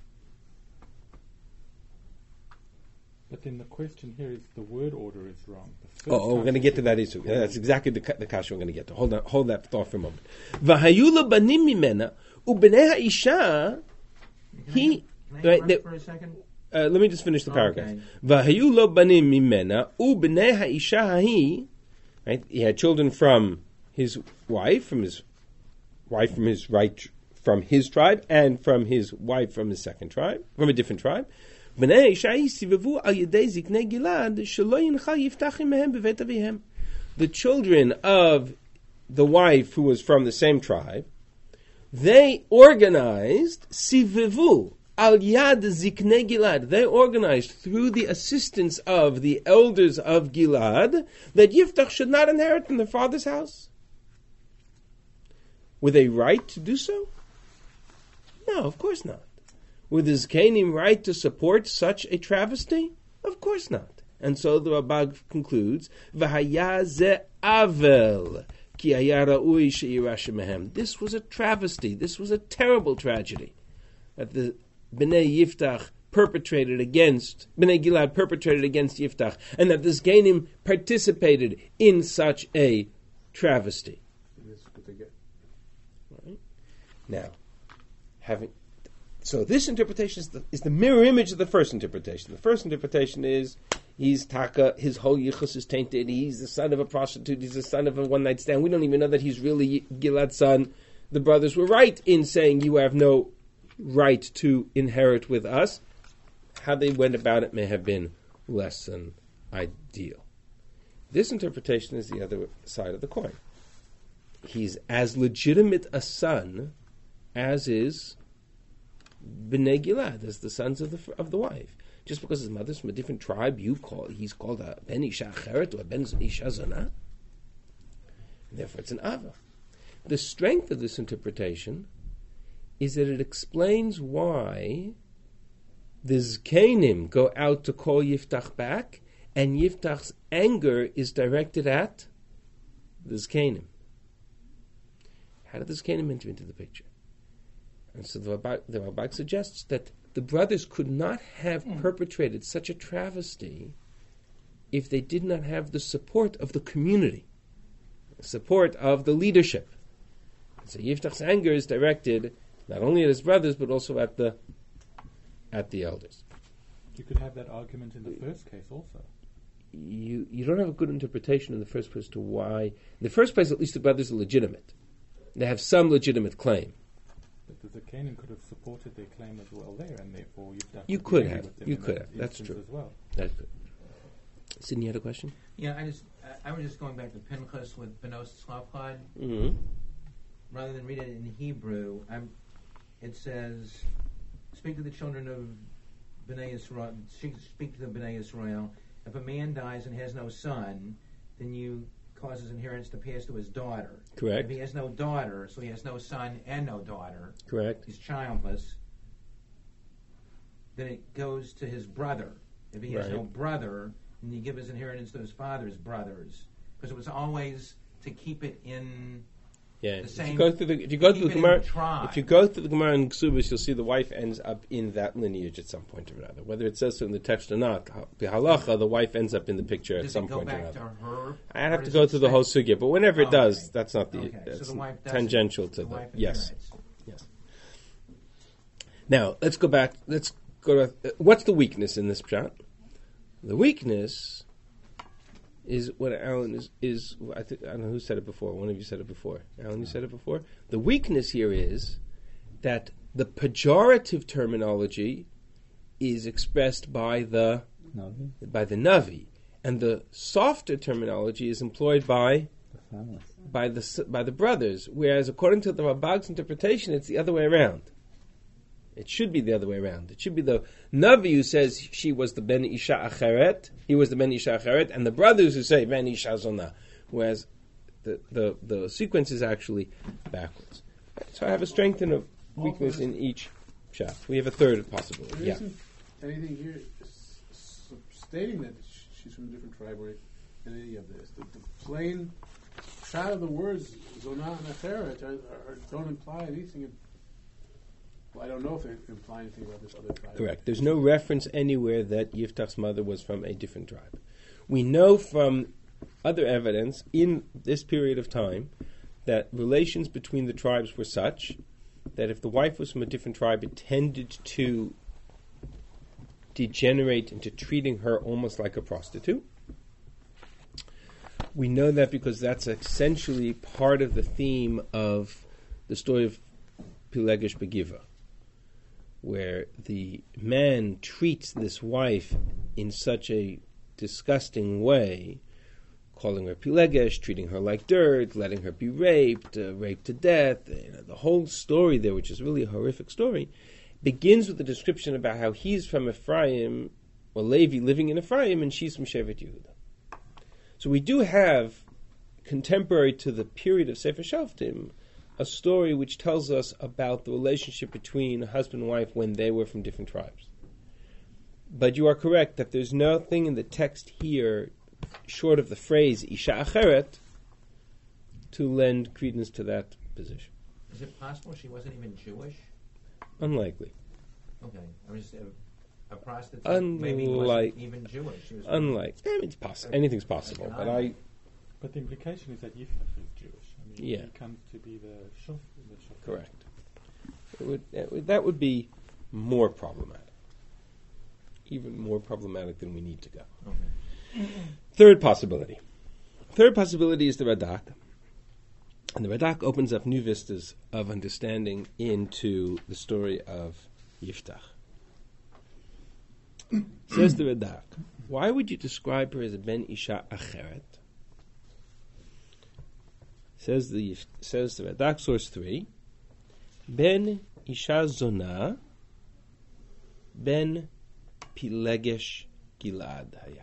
But then the question here is the word order is wrong. We're going to get to that issue. Yeah, that's exactly the kasha we're going to get to. Hold that thought for a moment. V'hayu banim mimena u'bnei ha'isha. Can I interrupt for a second? Let me just finish the paragraph. Okay. V'hayu lo banim mimena u'bnei ha'isha hahi. Right, he had children from his wife, from his tribe, and from his wife from his second tribe, from a different tribe. The children of the wife who was from the same tribe, they organized sivevu al yad ziknei Gilad. They organized through the assistance of the elders of Gilad that Yiftach should not inherit from their father's house. Were they right to do so? No, of course not. Were the Zkanim right to support such a travesty? Of course not. And so the Rabag concludes, V'haya ze avel, ki haya ra'ui she'irasha mehem. This was a travesty. This was a terrible tragedy. that the Bnei Yiftach perpetrated against Bnei Gilad perpetrated against Yiftach, and that the Zkenim participated in such a travesty. It's good to get. Right? Now, so this interpretation is the mirror image of the first interpretation. The first interpretation is he's taka, his whole yichus is tainted. He's the son of a prostitute. He's the son of a one-night stand. We don't even know that he's really Gilad's son. The brothers were right in saying you have no right to inherit with us. How they went about it may have been less than ideal. This interpretation is the other side of the coin. He's as legitimate a son as is Bnei Gilad, as the sons of the wife. Just because his mother's from a different tribe, he's called a Ben Isha Acheret or a Ben Isha Zonah. Therefore, it's an Ava. The strength of this interpretation is that it explains why the Zkenim go out to call Yiftach back, and Yiftach's anger is directed at the Zkenim. How did the Zkenim enter into the picture? And so the Rambam suggests that the brothers could not have perpetrated such a travesty if they did not have the support of the community, the support of the leadership. So Yiftach's anger is directed not only at his brothers but also at the elders. You could have that argument in the first case also. You don't have a good interpretation in the first place to why. In the first place, at least the brothers are legitimate. They have some legitimate claim. But the Zkenim could have supported their claim as well there, and therefore you could have. You could have. That's true. As well. That's good. Sidney, you had a question? Yeah, I was just going back to Pinchas with Benos Tzlafchad. Mm-hmm. Rather than read it in Hebrew, it says, "Speak to the children of Bnei Yisrael. Speak to the Bnei Yisrael. If a man dies and has no son, then you cause his inheritance to pass to his daughter. Correct. If he has no daughter, so he has no son and no daughter. Correct. He's childless. Then it goes to his brother. If he has no brother, then you give his inheritance to his father's brothers, because it was always to keep it in. Yeah. The same, if you go through the Gemara in Ksubis, you'll see the wife ends up in that lineage at some point or another. Whether it says so in the text or not, the halacha, the wife ends up in the picture at some point or another. Does it go back to her? I'd have to go through the whole sugya, but whenever it does, that's not the. That's so the wife tangential to the. Yes. Yes. Now let's go back. Let's go to what's the weakness in this pshat? The weakness is what Alan is I don't know who said it before. One of you said it before. Alan, you said it before. The weakness here is that the pejorative terminology is expressed by the Navi, and the softer terminology is employed by the brothers. Whereas according to the Rambam's interpretation, it's the other way around. It should be the other way around. It should be the Navi who says she was the Ben Isha Acheret, he was the Ben Isha Acheret, and the brothers who say Ben Isha Zonah. Whereas the sequence is actually backwards. So I have a strength and a weakness in each pshat. We have a third possibility. There isn't anything here stating that she's from a different tribe or any of this. The plain pshat of the words Zonah and Acheret don't imply anything. Well, I don't know if they imply anything about this other tribe. Correct. There's no reference anywhere that Yiftach's mother was from a different tribe. We know from other evidence in this period of time that relations between the tribes were such that if the wife was from a different tribe, it tended to degenerate into treating her almost like a prostitute. We know that because that's essentially part of the theme of the story of Pilegesh Begiva, where the man treats this wife in such a disgusting way, calling her Pilegesh, treating her like dirt, letting her be raped to death. The whole story there, which is really a horrific story, begins with a description about how he's from Ephraim, or Levi living in Ephraim, and she's from Shevet Yehuda. So we do have, contemporary to the period of Sefer Shoftim, a story which tells us about the relationship between husband and wife when they were from different tribes. But you are correct that there's nothing in the text here, short of the phrase Isha Acheret, to lend credence to that position. Is it possible she wasn't even Jewish? Unlikely. Okay. I mean, a prostitute maybe wasn't even Jewish. She was it's possible. Anything's possible, but But the implication is that Yiftach is Jewish. I mean, Yeah. he comes to be the shofar. correct. That would be more problematic, even more problematic than we need to go. Okay. Third possibility. Third possibility is the Radak. And the Radak opens up new vistas of understanding into the story of Yiftach. Says the Radak, why would you describe her as a Ben Isha Acheret? Says the Radak, source 3, Ben Isha Zona, Ben Pilegesh Gilad Haya.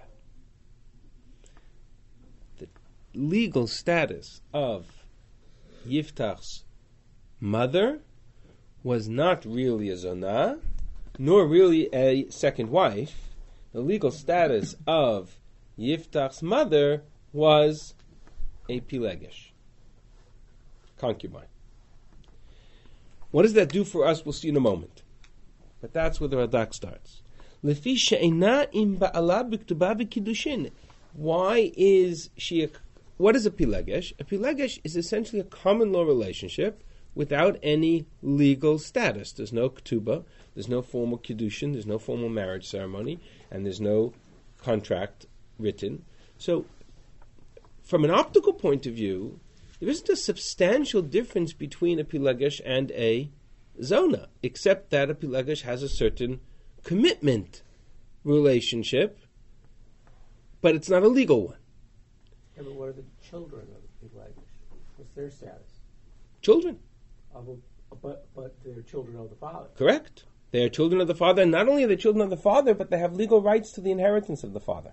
The legal status of Yiftach's mother was not really a Zonah, nor really a second wife. The legal status of Yiftach's mother was a Pilegesh, concubine. What does that do for us? We'll see in a moment. But that's where the Radak starts. Lefi she'ena im ba'ala b'ktuba v'kiddushin. Why is she what is a Pilegesh? A Pilegesh is essentially a common law relationship without any legal status. There's no ketubah, there's no formal kiddushin, there's no formal marriage ceremony, and there's no contract written. So, from an optical point of view, there isn't a substantial difference between a Pilegesh and a Zona, except that a Pilegesh has a certain commitment relationship, but it's not a legal one. Yeah, but what are the children of the Pilegesh? What's their status? Children. But they're children of the father. Correct. They are children of the father, and not only are they children of the father, but they have legal rights to the inheritance of the father.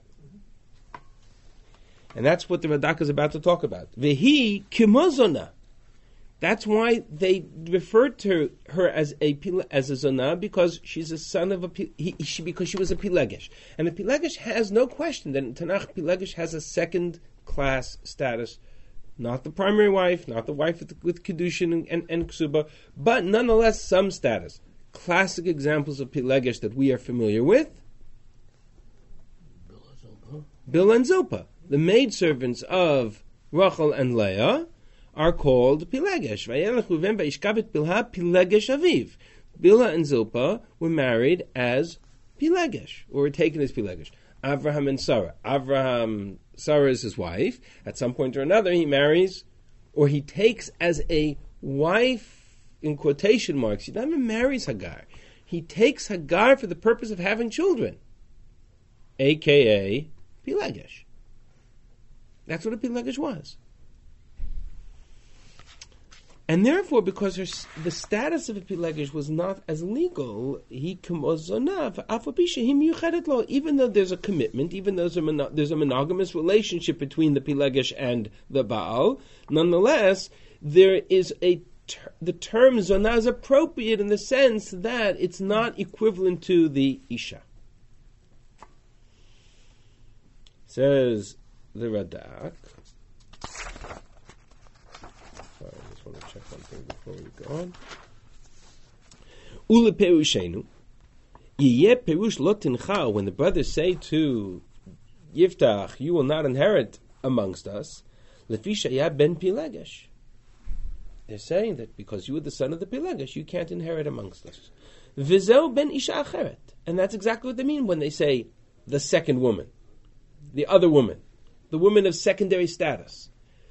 And that's what the Radak is about to talk about. Vehi kimozona. That's why they referred to her as a zonah, because she's a son of because she was a Pilegesh. And a Pilegesh has no question that in Tanakh, Pilegesh has a second-class status. Not the primary wife, not the wife with Kiddushin and Ksuba, but nonetheless some status. Classic examples of Pilegesh that we are familiar with. Bilhah and Zilpah. The maidservants of Rachel and Leah are called Pilegesh. Bilhah and Zilpah were married as Pilegesh, or were taken as Pilegesh. Avraham and Sarah. Sarah is his wife. At some point or another, he marries, or he takes as a wife, in quotation marks. He never marries Hagar. He takes Hagar for the purpose of having children, a.k.a. Pilegesh. That's what a Pilegesh was. And therefore, because the status of a Pilegesh was not as legal, even though there's a commitment, even though there's a monogamous relationship between the Pilegesh and the Baal, nonetheless, there is the term Zonah is appropriate in the sense that it's not equivalent to the Isha. Says the Radak. Sorry, I just want to check one thing before we go on. Ule perushenu, yeh perush lo tincha. When the brothers say to Yiftach, "You will not inherit amongst us," lefi sheyah ben Pilegesh. They're saying that because you are the son of the Pilegesh, you can't inherit amongst us. V'zeu ben isha acheret, and that's exactly what they mean when they say the second woman, the other woman, the woman of secondary status.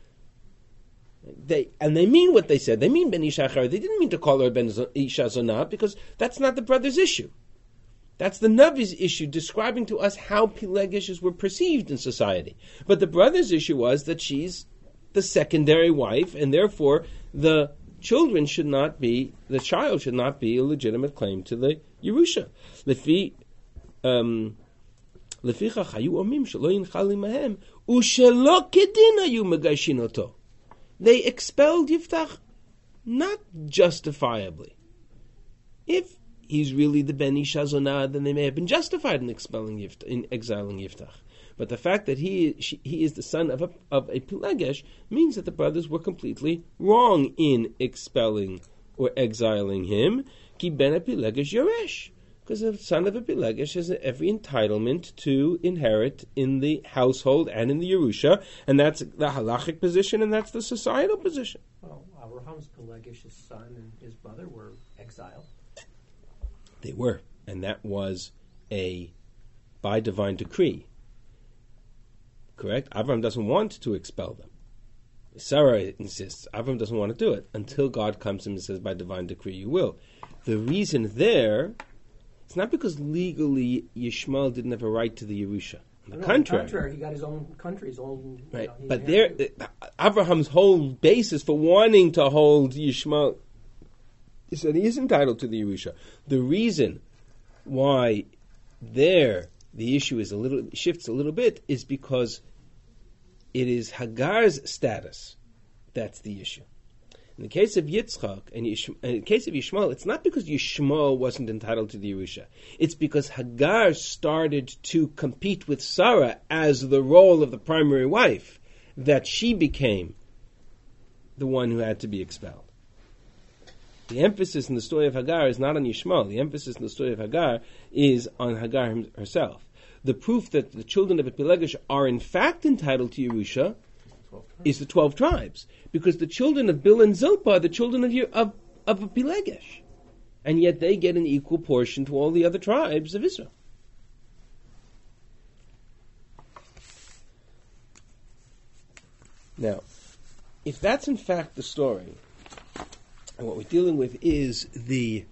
They mean what they said. They mean Ben Isha Acheret. They didn't mean to call her Ben Isha Zonah, because that's not the brother's issue. That's the Navi's issue, describing to us how Pilegeshes were perceived in society. But the brother's issue was that she's the secondary wife, and therefore the child should not be a legitimate claim to the Yerusha. Lefichach hayu omim shelo yinchal imahem ushelo kedin hayu megashin oto. They expelled Yiftach not justifiably. If he's really the Ben Isha Zonah, then they may have been justified in exiling Yiftach. But the fact that he is the son of a Pilegesh means that the brothers were completely wrong in expelling or exiling him. Ki ben a Pilegesh Yoresh, Because the son of a Pilegesh has every entitlement to inherit in the household and in the Yerusha, and that's the halachic position, and that's the societal position. Well, Abraham's Pelegesh's son and his mother were exiled. They were, and that was by divine decree. Correct? Abraham doesn't want to expel them. Sarah insists. Abraham doesn't want to do it until God comes to him and says, by divine decree you will. The reason there, it's not because legally Yishmael didn't have a right to the Yerusha. On the contrary, he got his own country, his own... Right, but Abraham's whole basis for wanting to hold Yishmael is that he is entitled to the Yerusha. The reason why there the issue is shifts a little bit is because it is Hagar's status that's the issue. In the case of Yitzchak and in the case of Yishmael, it's not because Yishmael wasn't entitled to the Yerusha. It's because Hagar started to compete with Sarah as the role of the primary wife that she became the one who had to be expelled. The emphasis in the story of Hagar is not on Yishmael. The emphasis in the story of Hagar is on Hagar herself. The proof that the children of Pilegesh are in fact entitled to Yerusha is the 12 tribes, because the children of Bil and Zilpah are the children of Pilegesh, and yet they get an equal portion to all the other tribes of Israel. Now, if that's in fact the story, and what we're dealing with is the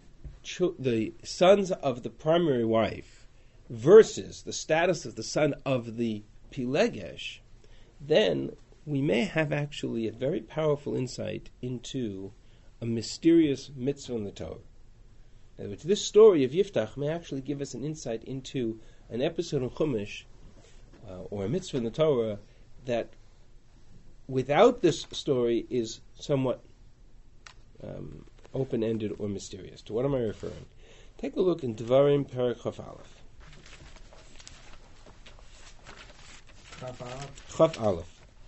sons of the primary wife versus the status of the son of the Pilegesh, then we may have actually a very powerful insight into a mysterious mitzvah in the Torah. In other words, this story of Yiftach may actually give us an insight into an episode in Chumash, or a mitzvah in the Torah, that without this story is somewhat open-ended or mysterious. To what am I referring? Take a look in Devarim Perek Chaf Aleph. Chaf Aleph.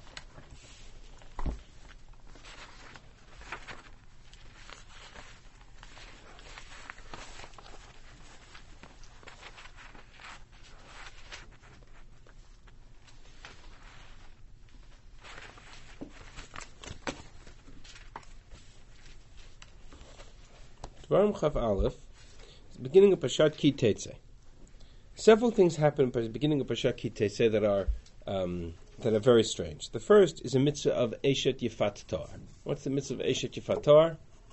Devarim Chaf Aleph, the beginning of Pashat Ki Tetzeh. Several things happen at the beginning of Pashat Ki Tetzeh that are very strange. The first is a mitzvah of Eshet Yifat Tor. What's the mitzvah of Eshet Yifat Tor?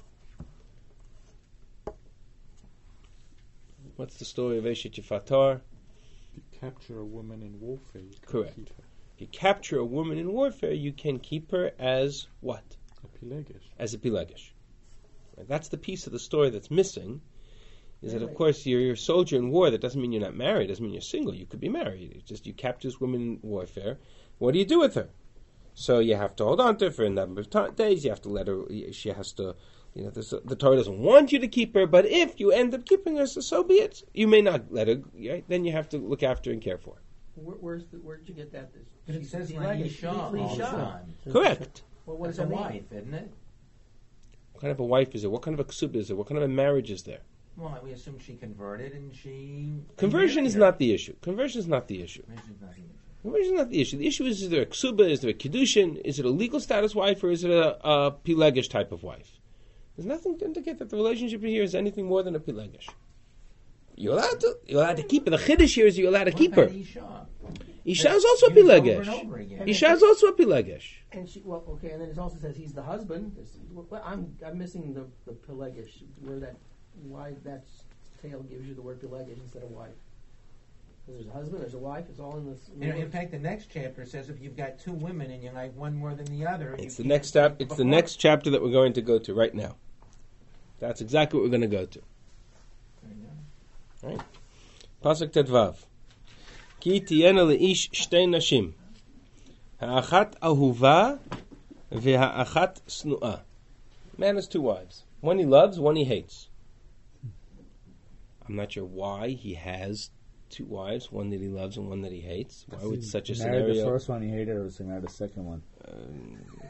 What's the story of Eshet Yifat Tor? If you capture a woman in warfare, you can Correct. keep her. If you capture a woman in warfare, you can keep her as what? A Pilegesh. As a Pilegesh. Right? That's the piece of the story that's missing. Is that, of course, you're a soldier in war. That doesn't mean you're not married. Doesn't mean you're single. You could be married. It's just you capture this woman in warfare. What do you do with her? So you have to hold on to her for a number of days. You have to let her. She has to. The Torah doesn't want you to keep her, but if you end up keeping her, so be it. You may not let her. Right? Then you have to look after and care for her. Where did you get that? But it says Pilegesh, Laisha all the Laisha. time. Correct. Well, what It's does a that mean? wife, isn't it? What kind of a wife is there? What kind of a ksub is there? What kind of a marriage is there? Well, we assume she converted and she... Conversion is not the issue. Conversion is not the issue. Conversion's not the issue. Conversion is not the issue. The issue is there a ksuba, is there a kiddushin, is it a legal status wife, or is it a pilegesh type of wife? There's nothing to indicate that the relationship here is anything more than a pilegesh. You're allowed to keep her. The chiddush here is you're allowed to keep her. Isha? Isha is also a Used over and pilegesh. over again. Isha is also a pilegesh. And she, well, okay, and then it also says he's the husband. I'm missing the Pilegesh, why that tale gives you the word Pilegesh instead of wife. Because there's a husband, there's a wife, it's all in this. In fact, the next chapter says if you've got two women and you like one more than the other, It's you the can't next step. take the It's the before. next chapter that we're going to go to right now. That's exactly what we're going to go to. Right? Pasuk Tedvav. Ki tiyena leish shtei nashim. Ha'achat ahuva ve'ha'achat snu'ah. Man has two wives. One he loves, one he hates. I'm not sure why he has two wives, one that he loves and one that he hates. Why would such a Married the scenario? first one he hated, or was he married the second one?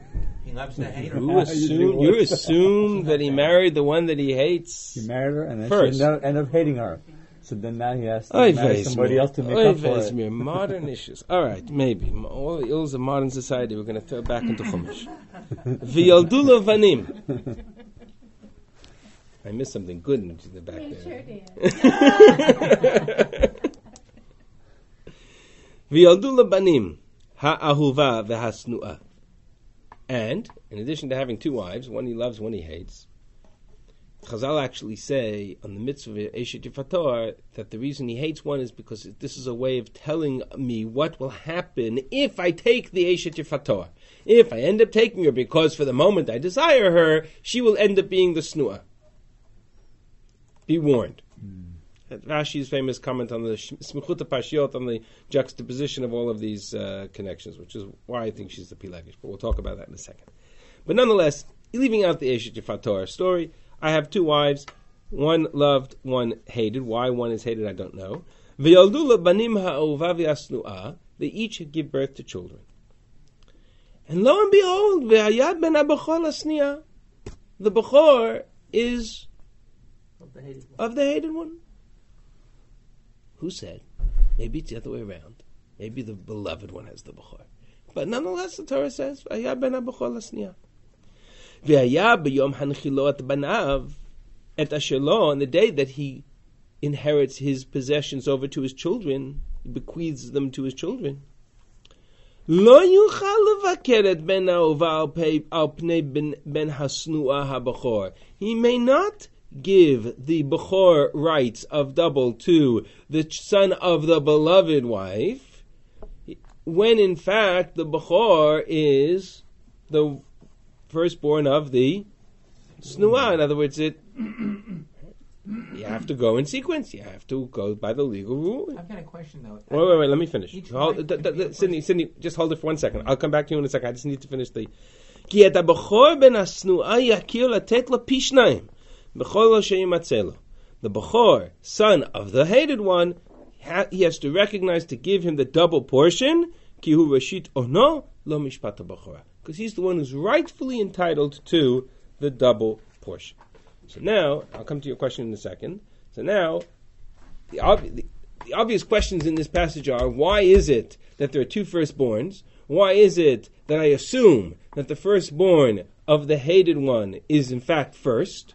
He loves to hate her. You assume that he married the one that he hates. He married her, and then First. she ended up hating her. So then now he has to marry somebody else to make up for it. Modern issues. All right, maybe. All the ills of modern society we're going to throw back into Chumash. V'yaldula vanim. I missed something good in the back there. Sure did. V'yaldula banim ha'ahuva v'hasnu'a. And, in addition to having two wives, one he loves, one he hates, Chazal actually say on the mitzvah of Eshet Yifator that the reason he hates one is because this is a way of telling me what will happen if I take the Eshet Yifator. If I end up taking her because for the moment I desire her, she will end up being the Snua. Be warned. Rashi's famous comment on the Smichuta Pashiot, on the juxtaposition of all of these connections, which is why I think she's the Pilegish, but we'll talk about that in a second. But nonetheless, leaving out the Eshet Yifator story, I have two wives, one loved, one hated. Why one is hated, I don't know. V'yaldula banim ha'ova v'yasnu'a. They each give birth to children. And lo and behold, v'hayad ben ha'bachor l'sniya. The bachor is of the hated one. Who said? Maybe it's the other way around. Maybe the beloved one has the bachor. But nonetheless, the Torah says, v'hayad ben ha'bachor l'sniya. V'haya b'yom hanchilo et banav et ashelo, on the day that he inherits his possessions over to his children, he bequeaths them to his children. Lo yuchal levaker et ben ha'ova al pnei ben hasnu'a habachor. He may not give the bachor rights of double to the son of the beloved wife, when in fact the bachor is the firstborn of the snua. In other words, you have to go in sequence. You have to go by the legal rule. I've got a question, though. Wait, let me finish. Sydney, just hold it for 1 second. I'll come back to you in a second. I just need to finish the... Ki et ha-bachor ben ha-snua yakir latet la pi shnayim b'chol lo sheyimatzeh lo. The bachor, son of the hated one, he has to recognize to give him the double portion, ki hu rashit ono lo mishpat ha-bachora. Because he's the one who's rightfully entitled to the double portion. So now, I'll come to your question in a second. So now, the obvious questions in this passage are, why is it that there are two firstborns? Why is it that I assume that the firstborn of the hated one is in fact first?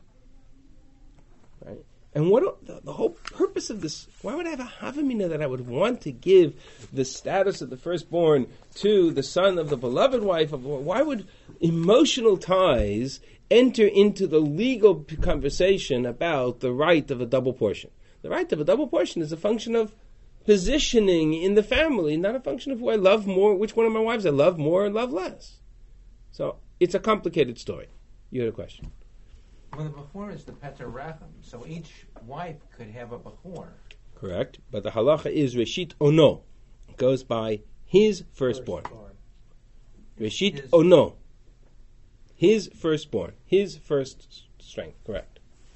Right? And what the whole purpose of this, why would I have a Havamina that I would want to give the status of the firstborn to the son of the beloved wife? Why would emotional ties enter into the legal conversation about the right of a double portion? The right of a double portion is a function of positioning in the family, not a function of who I love more, which one of my wives I love more or love less. So it's a complicated story. You had a question. Well, the bachor is the Peter Rachem, so each wife could have a bachor. Correct, but the halacha is Reshit Ono. It goes by his firstborn. Reshit Ono. His firstborn. His first strength, correct.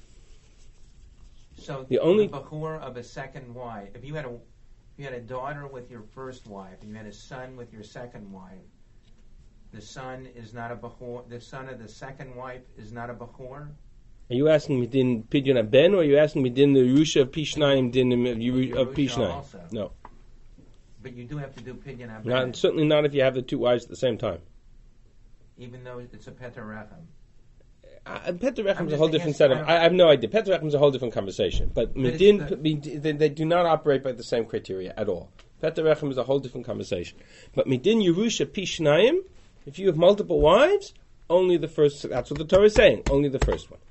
So the only bachor of a second wife, if you had a daughter with your first wife, and you had a son with your second wife, the son is not a bachor, the son of the second wife is not a bachor? Are you asking me din Pidyon Ben, or are you asking me din the Yerusha of Pishnayim, din of Pishnayim? No. But you do have to do Pidyon Ben. Not, certainly not if you have the two wives at the same time. Even though it's a Peter Rechem. Peter Rechem is a whole different set of... I have no idea. Peter Rechem is a whole different conversation. But they do not operate by the same criteria at all. Peter Rechem is a whole different conversation. But Midin Yerusha Pishnayim, if you have multiple wives, only the first... That's what the Torah is saying. Only the first one.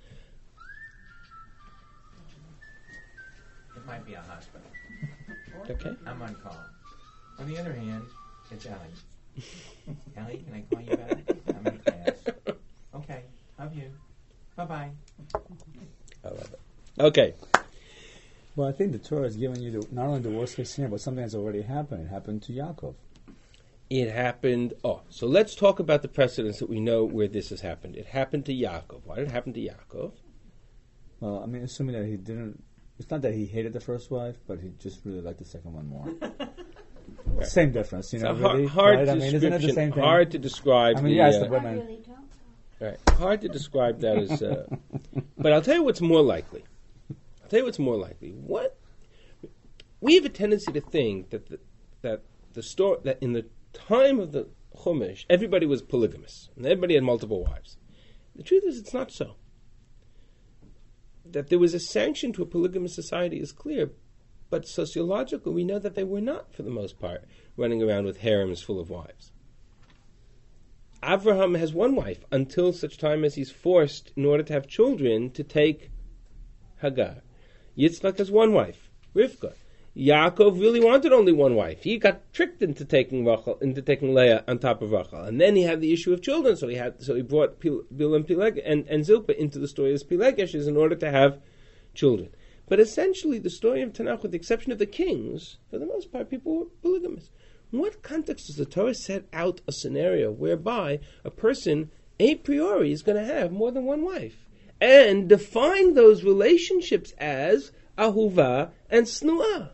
It might be a hospital. Okay. I'm on call. On the other hand, it's Ellie. Ellie, can I call you back? I'm in class. Okay. Love you. Bye-bye. I love it. Okay. Well, I think the Torah is giving you not only the worst case scenario, but something that's already happened. It happened to Yaakov. It happened... so let's talk about the precedents that we know where this has happened. It happened to Yaakov. Why did it happen to Yaakov? Well, I mean, assuming that he didn't... It's not that he hated the first wife, but he just really liked the second one more. Right. Same difference, you know. It's really, hard right? I mean, isn't it the same thing? Hard to describe. I mean, yes, the Not women. really, Tom. Right. Hard to describe that as, but I'll tell you what's more likely. What we have a tendency to think that that in the time of the Chumash, everybody was polygamous and everybody had multiple wives. The truth is, it's not so. That there was a sanction to a polygamous society is clear, but sociologically, we know that they were not, for the most part, running around with harems full of wives. Avraham has one wife until such time as he's forced, in order to have children, to take Hagar. Yitzchak has one wife, Rivka. Yaakov really wanted only one wife. He got tricked into taking Leah on top of Rachel, and then he had the issue of children. So he brought Bilam and Zilpah into the story as Pilegeshes in order to have children. But essentially, the story of Tanakh, with the exception of the kings, for the most part, people were polygamous. In what context does the Torah set out a scenario whereby a person a priori is going to have more than one wife, and define those relationships as ahuva and snuah?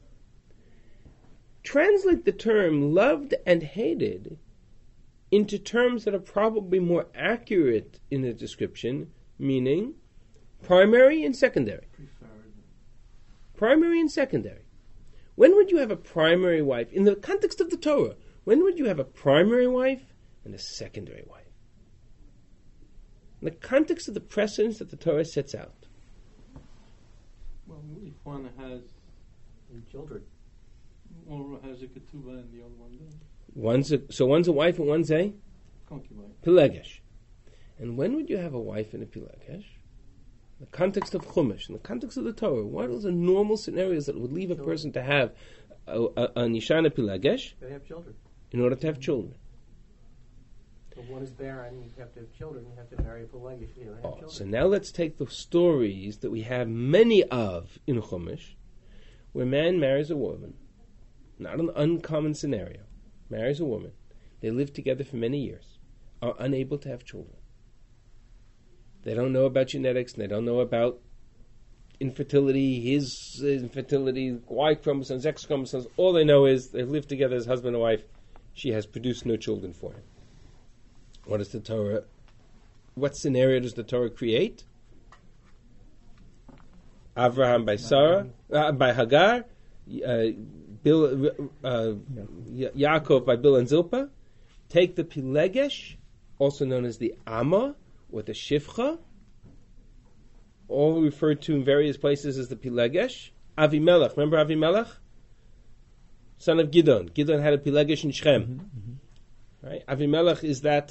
Translate the term loved and hated into terms that are probably more accurate in the description, meaning primary and secondary. Primary and secondary. When would you have a primary wife? In the context of the Torah, when would you have a primary wife and a secondary wife? In the context of the precedence that the Torah sets out. Well, if one has children. or has a ketubah and the other one doesn't. One's a wife and one's a Concubine. Pilegesh. And when would you have a wife and a Pilegesh? In the context of Chumash, in the context of the Torah, what are the normal scenarios that would leave a person to have an Isha and a Pilegesh? They have children. In order to have children. If one is barren, you have to have children. You have to marry a Pilegesh to have children. So now let's take the stories that we have many of in Chumash, where a man marries a woman, not an uncommon scenario, marries a woman, they live together for many years, are unable to have children. They don't know about genetics, and they don't know about infertility, his infertility, Y chromosomes, X chromosomes. All they know is they live together as husband and wife. She has produced no children for him. What is the Torah? What scenario does the Torah create? Avraham by Sarah, by Hagar, Yaakov by Bil and Zilpah. Take the Pilegesh, also known as the Amma or the Shifcha, all referred to in various places as the Pilegesh. Avimelech, remember Avimelech? Son of Gidon. Gidon had a Pilegesh in Shechem. Right? Avimelech is that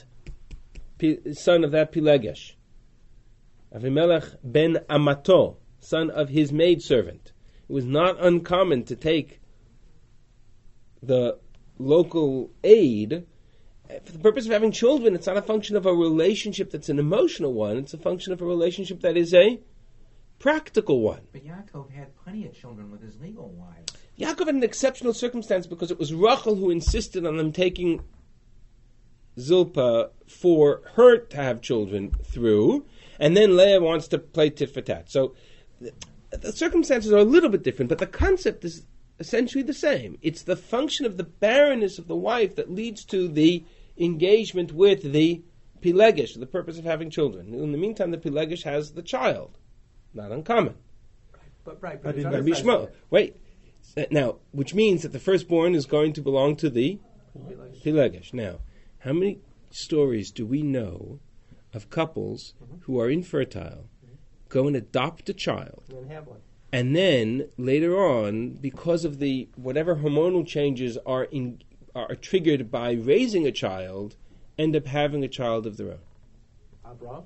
son of that Pilegesh. Avimelech ben Amato, son of his maidservant. It was not uncommon to take the local aid for the purpose of having children. It's not a function of a relationship that's an emotional one. It's a function of a relationship that is a practical one. But Yaakov had plenty of children with his legal wives. Yaakov had an exceptional circumstance because it was Rachel who insisted on them taking Zilpah for her to have children through, and then Leah wants to play tit for tat. So the circumstances are a little bit different, but the concept is essentially the same. It's the function of the barrenness of the wife that leads to the engagement with the Pilegesh, for the purpose of having children. In the meantime, the Pilegesh has the child. Not uncommon. But Rabbi Shmuel. Wait. Now, which means that the firstborn is going to belong to the Pilegesh. Now, how many stories do we know of couples who are infertile, go and adopt a child, and have one? And then later on, because of the whatever hormonal changes are triggered by raising a child, end up having a child of their own. Abraham,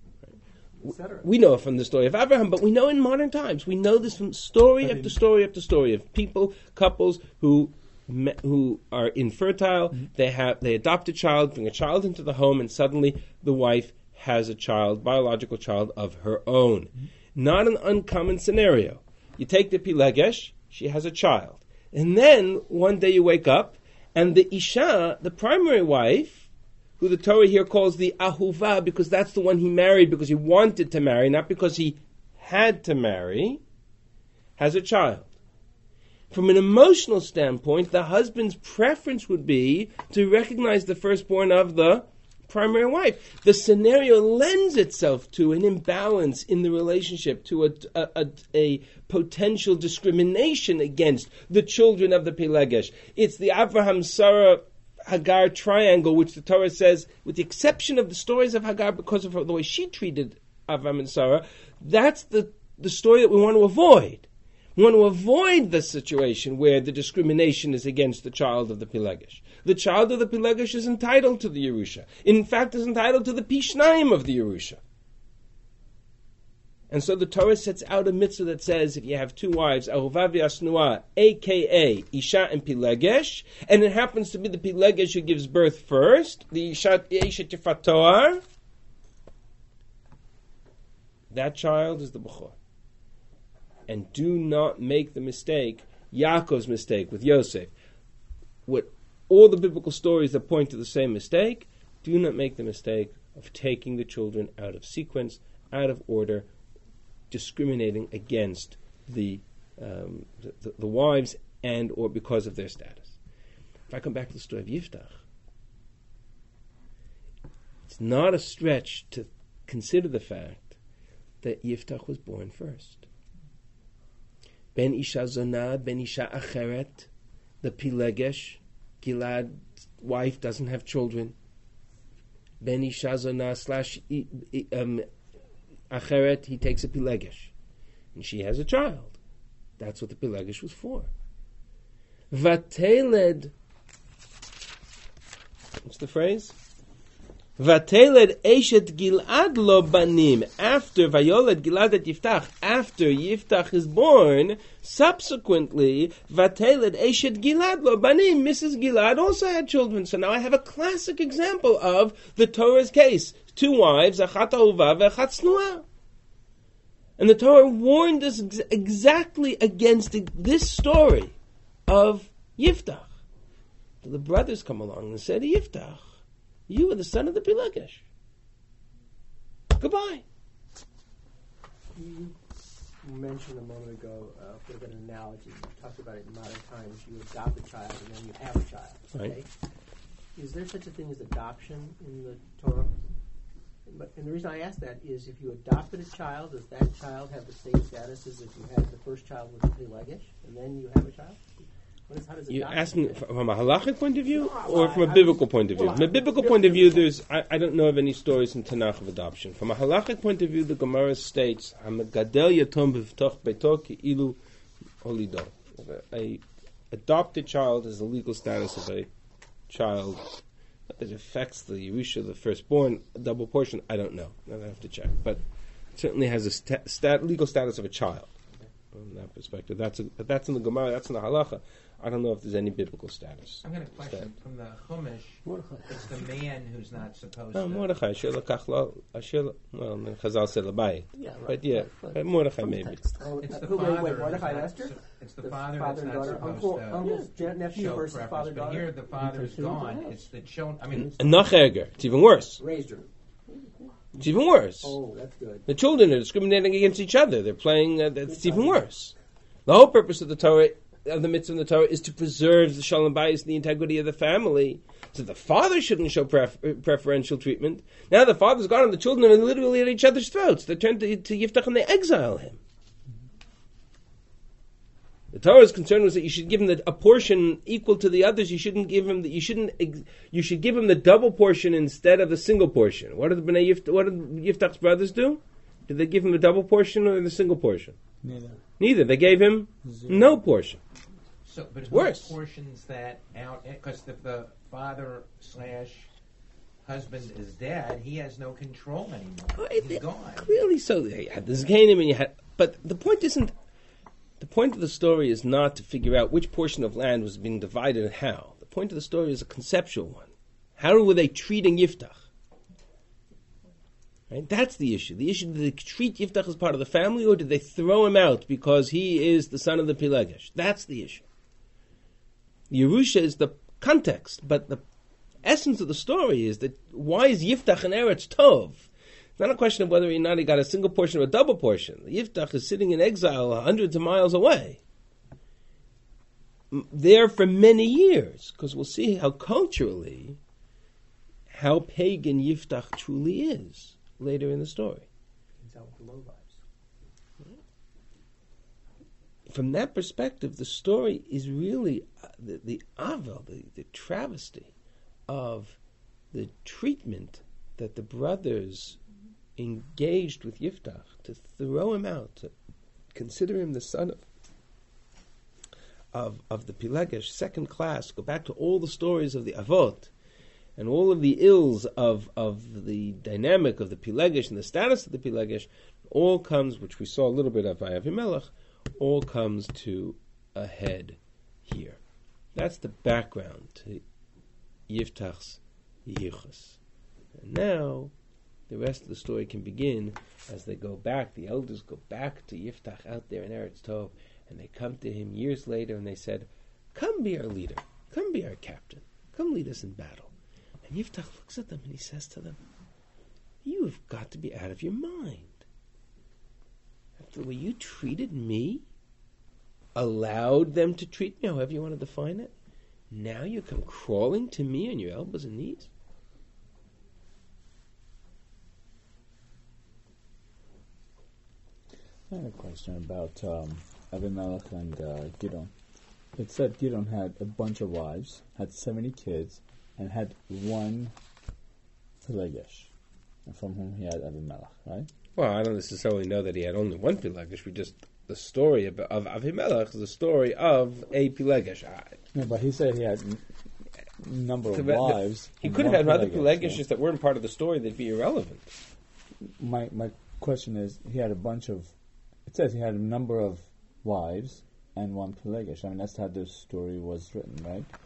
etc. We know it from the story of Abraham, but we know in modern times. We know this from story after story after story of people, couples who are infertile. They adopt a child, bring a child into the home, and suddenly the wife has a child, biological child of her own. Not an uncommon scenario. You take the Pilegesh, she has a child. And then one day you wake up, and the Isha, the primary wife, who the Torah here calls the Ahuva, because that's the one he married because he wanted to marry, not because he had to marry, has a child. From an emotional standpoint, the husband's preference would be to recognize the firstborn of the primary wife. The scenario lends itself to an imbalance in the relationship, to a potential discrimination against the children of the Pelegesh. It's the Avraham, Sarah, Hagar triangle, which the Torah says, with the exception of the stories of Hagar because of the way she treated Avraham and Sarah, that's the story that we want to avoid. We want to avoid the situation where the discrimination is against the child of the Pelegesh. The child of the Pelegesh is entitled to the Yerusha. In fact, is entitled to the Pishnayim of the Yerusha. And so the Torah sets out a mitzvah that says, if you have two wives, Ahuva v'Asnua, a.k.a. Isha and Pelegesh, and it happens to be the Pelegesh who gives birth first, the Isha Tifat Toar, that child is the Bechor. And do not make the mistake, Yaakov's mistake with Yosef. What all the biblical stories that point to the same mistake, do not make the mistake of taking the children out of sequence, out of order, discriminating against the wives and or because of their status. If I come back to the story of Yiftach, it's not a stretch to consider the fact that Yiftach was born first. Ben Isha Zonah, Ben Isha Acheret, the Pelegesh, Gilad's wife doesn't have children. Ben Isha Zonah / Acheret, he takes a Pelegesh. And she has a child. That's what the Pelegesh was for. Vateled, what's the phrase? Vateled Eshet Gilad lo banim. After Vayoled Gilad et Yiftach, after Yiftach is born, subsequently Vateled Eshet Gilad lo banim. Mrs. Gilad also had children. So now I have a classic example of the Torah's case: two wives, achat ahuva ve'achat snua. And the Torah warned us exactly against this story of Yiftach. So the brothers come along and say to Yiftach, you are the son of the Pelegesh. Goodbye. You mentioned a moment ago, for an analogy, you talked about it in modern times, you adopt a child and then you have a child. Right. Okay? Is there such a thing as adoption in the Torah? And the reason I ask that is if you adopted a child, does that child have the same status as if you had the first child with the Pelegesh and then you have a child? How does You're adoption asking work? from a halachic point of view or Well, from a biblical point of view? From a biblical point of view, I don't know of any stories in Tanakh of adoption. From a halachic point of view, the Gemara states, "Hamegadel yatom b'vtoch beito ki'ilu olido." A adopted child is the legal status of a child. Not that it affects the Yerusha, the firstborn, a double portion. I don't know. I have to check, but it certainly has a legal status of a child. From that perspective, that's in the Gemara. That's in the halacha. I don't know if there's any biblical status. I'm going to question from the Chumash. It's the man who's not supposed Oh, to. Mordechai. Well, then Chazal said Labai. Yeah, right. But yeah, but Mordechai maybe. Oh, It's the wait, father. Mordechai and that's Esther? not- It's the father that's and not daughter, supposed uncle, to uncle's nephew show versus preference. father But daughter. here the father is gone. It's the children. I mean, And Nacheger. It's even worse. Raised her. It's even worse. Oh, that's good. The children are discriminating against each other. They're playing. It's even worse. The whole purpose of the Torah, of the mitzvah in the Torah, is to preserve the shalom bayis and the integrity of the family. So the father shouldn't show preferential treatment. Now the father's gone and the children are literally at each other's throats. They turn to Yiftach and they exile him. The Torah's concern was that you should give him a portion equal to the others. You shouldn't give him you should give him the double portion instead of the single portion. What did Yiftach's brothers do? Did they give him a double portion or the single portion? Neither. They gave him no portion. so but who Worse. portions that out? Because if the father / husband is dead, he has no control anymore. He's gone. Clearly so. You had the Zkanim and you had... But the point isn't... The point of the story is not to figure out which portion of land was being divided and how. The point of the story is a conceptual one. How were they treating Yiftach? Right? That's the issue. The issue, did they treat Yiftach as part of the family or did they throw him out because he is the son of the Pelegesh? That's the issue. Yerusha is the context, but the essence of the story is that why is Yiftach in Eretz Tov? It's not a question of whether or not he got a single portion or a double portion. Yiftach is sitting in exile hundreds of miles away. There for many years, because we'll see how culturally, how pagan Yiftach truly is later in the story. He's out with the Lovites. From that perspective, the story is really the avel, the travesty of the treatment that the brothers engaged with Yiftach to throw him out, to consider him the son of the Pilegesh, second class. Go back to all the stories of the Avot and all of the ills of the dynamic of the Pilegesh and the status of the Pilegesh. All comes, which we saw a little bit of by Avimelech, all comes to a head here. That's the background to Yiftach's Yichus. And now the rest of the story can begin as they go back. The elders go back to Yiftach out there in Eretz Tov, and they come to him years later and they said, "Come be our leader. Come be our captain. Come lead us in battle." And Yiftach looks at them and he says to them, "You have got to be out of your mind. After the way you treated me, allowed them to treat me however you want to define it, now you come crawling to me on your elbows and knees?" I have a question about Abimelech and Gidon. It said Gidon had a bunch of wives, had 70 kids, and had one Pelegesh, from whom he had Abimelech, right? Well, I don't necessarily know that he had only one Pilegesh. The story of Avimelech is the story of a Pilegesh. No, but he said he had number of wives. He and could have one had other Pelegesh, Pilegeshes that weren't part of the story that'd be irrelevant. My question is, he had a bunch of. It says he had a number of wives and one Pelegesh. I mean, that's how the story was written, right?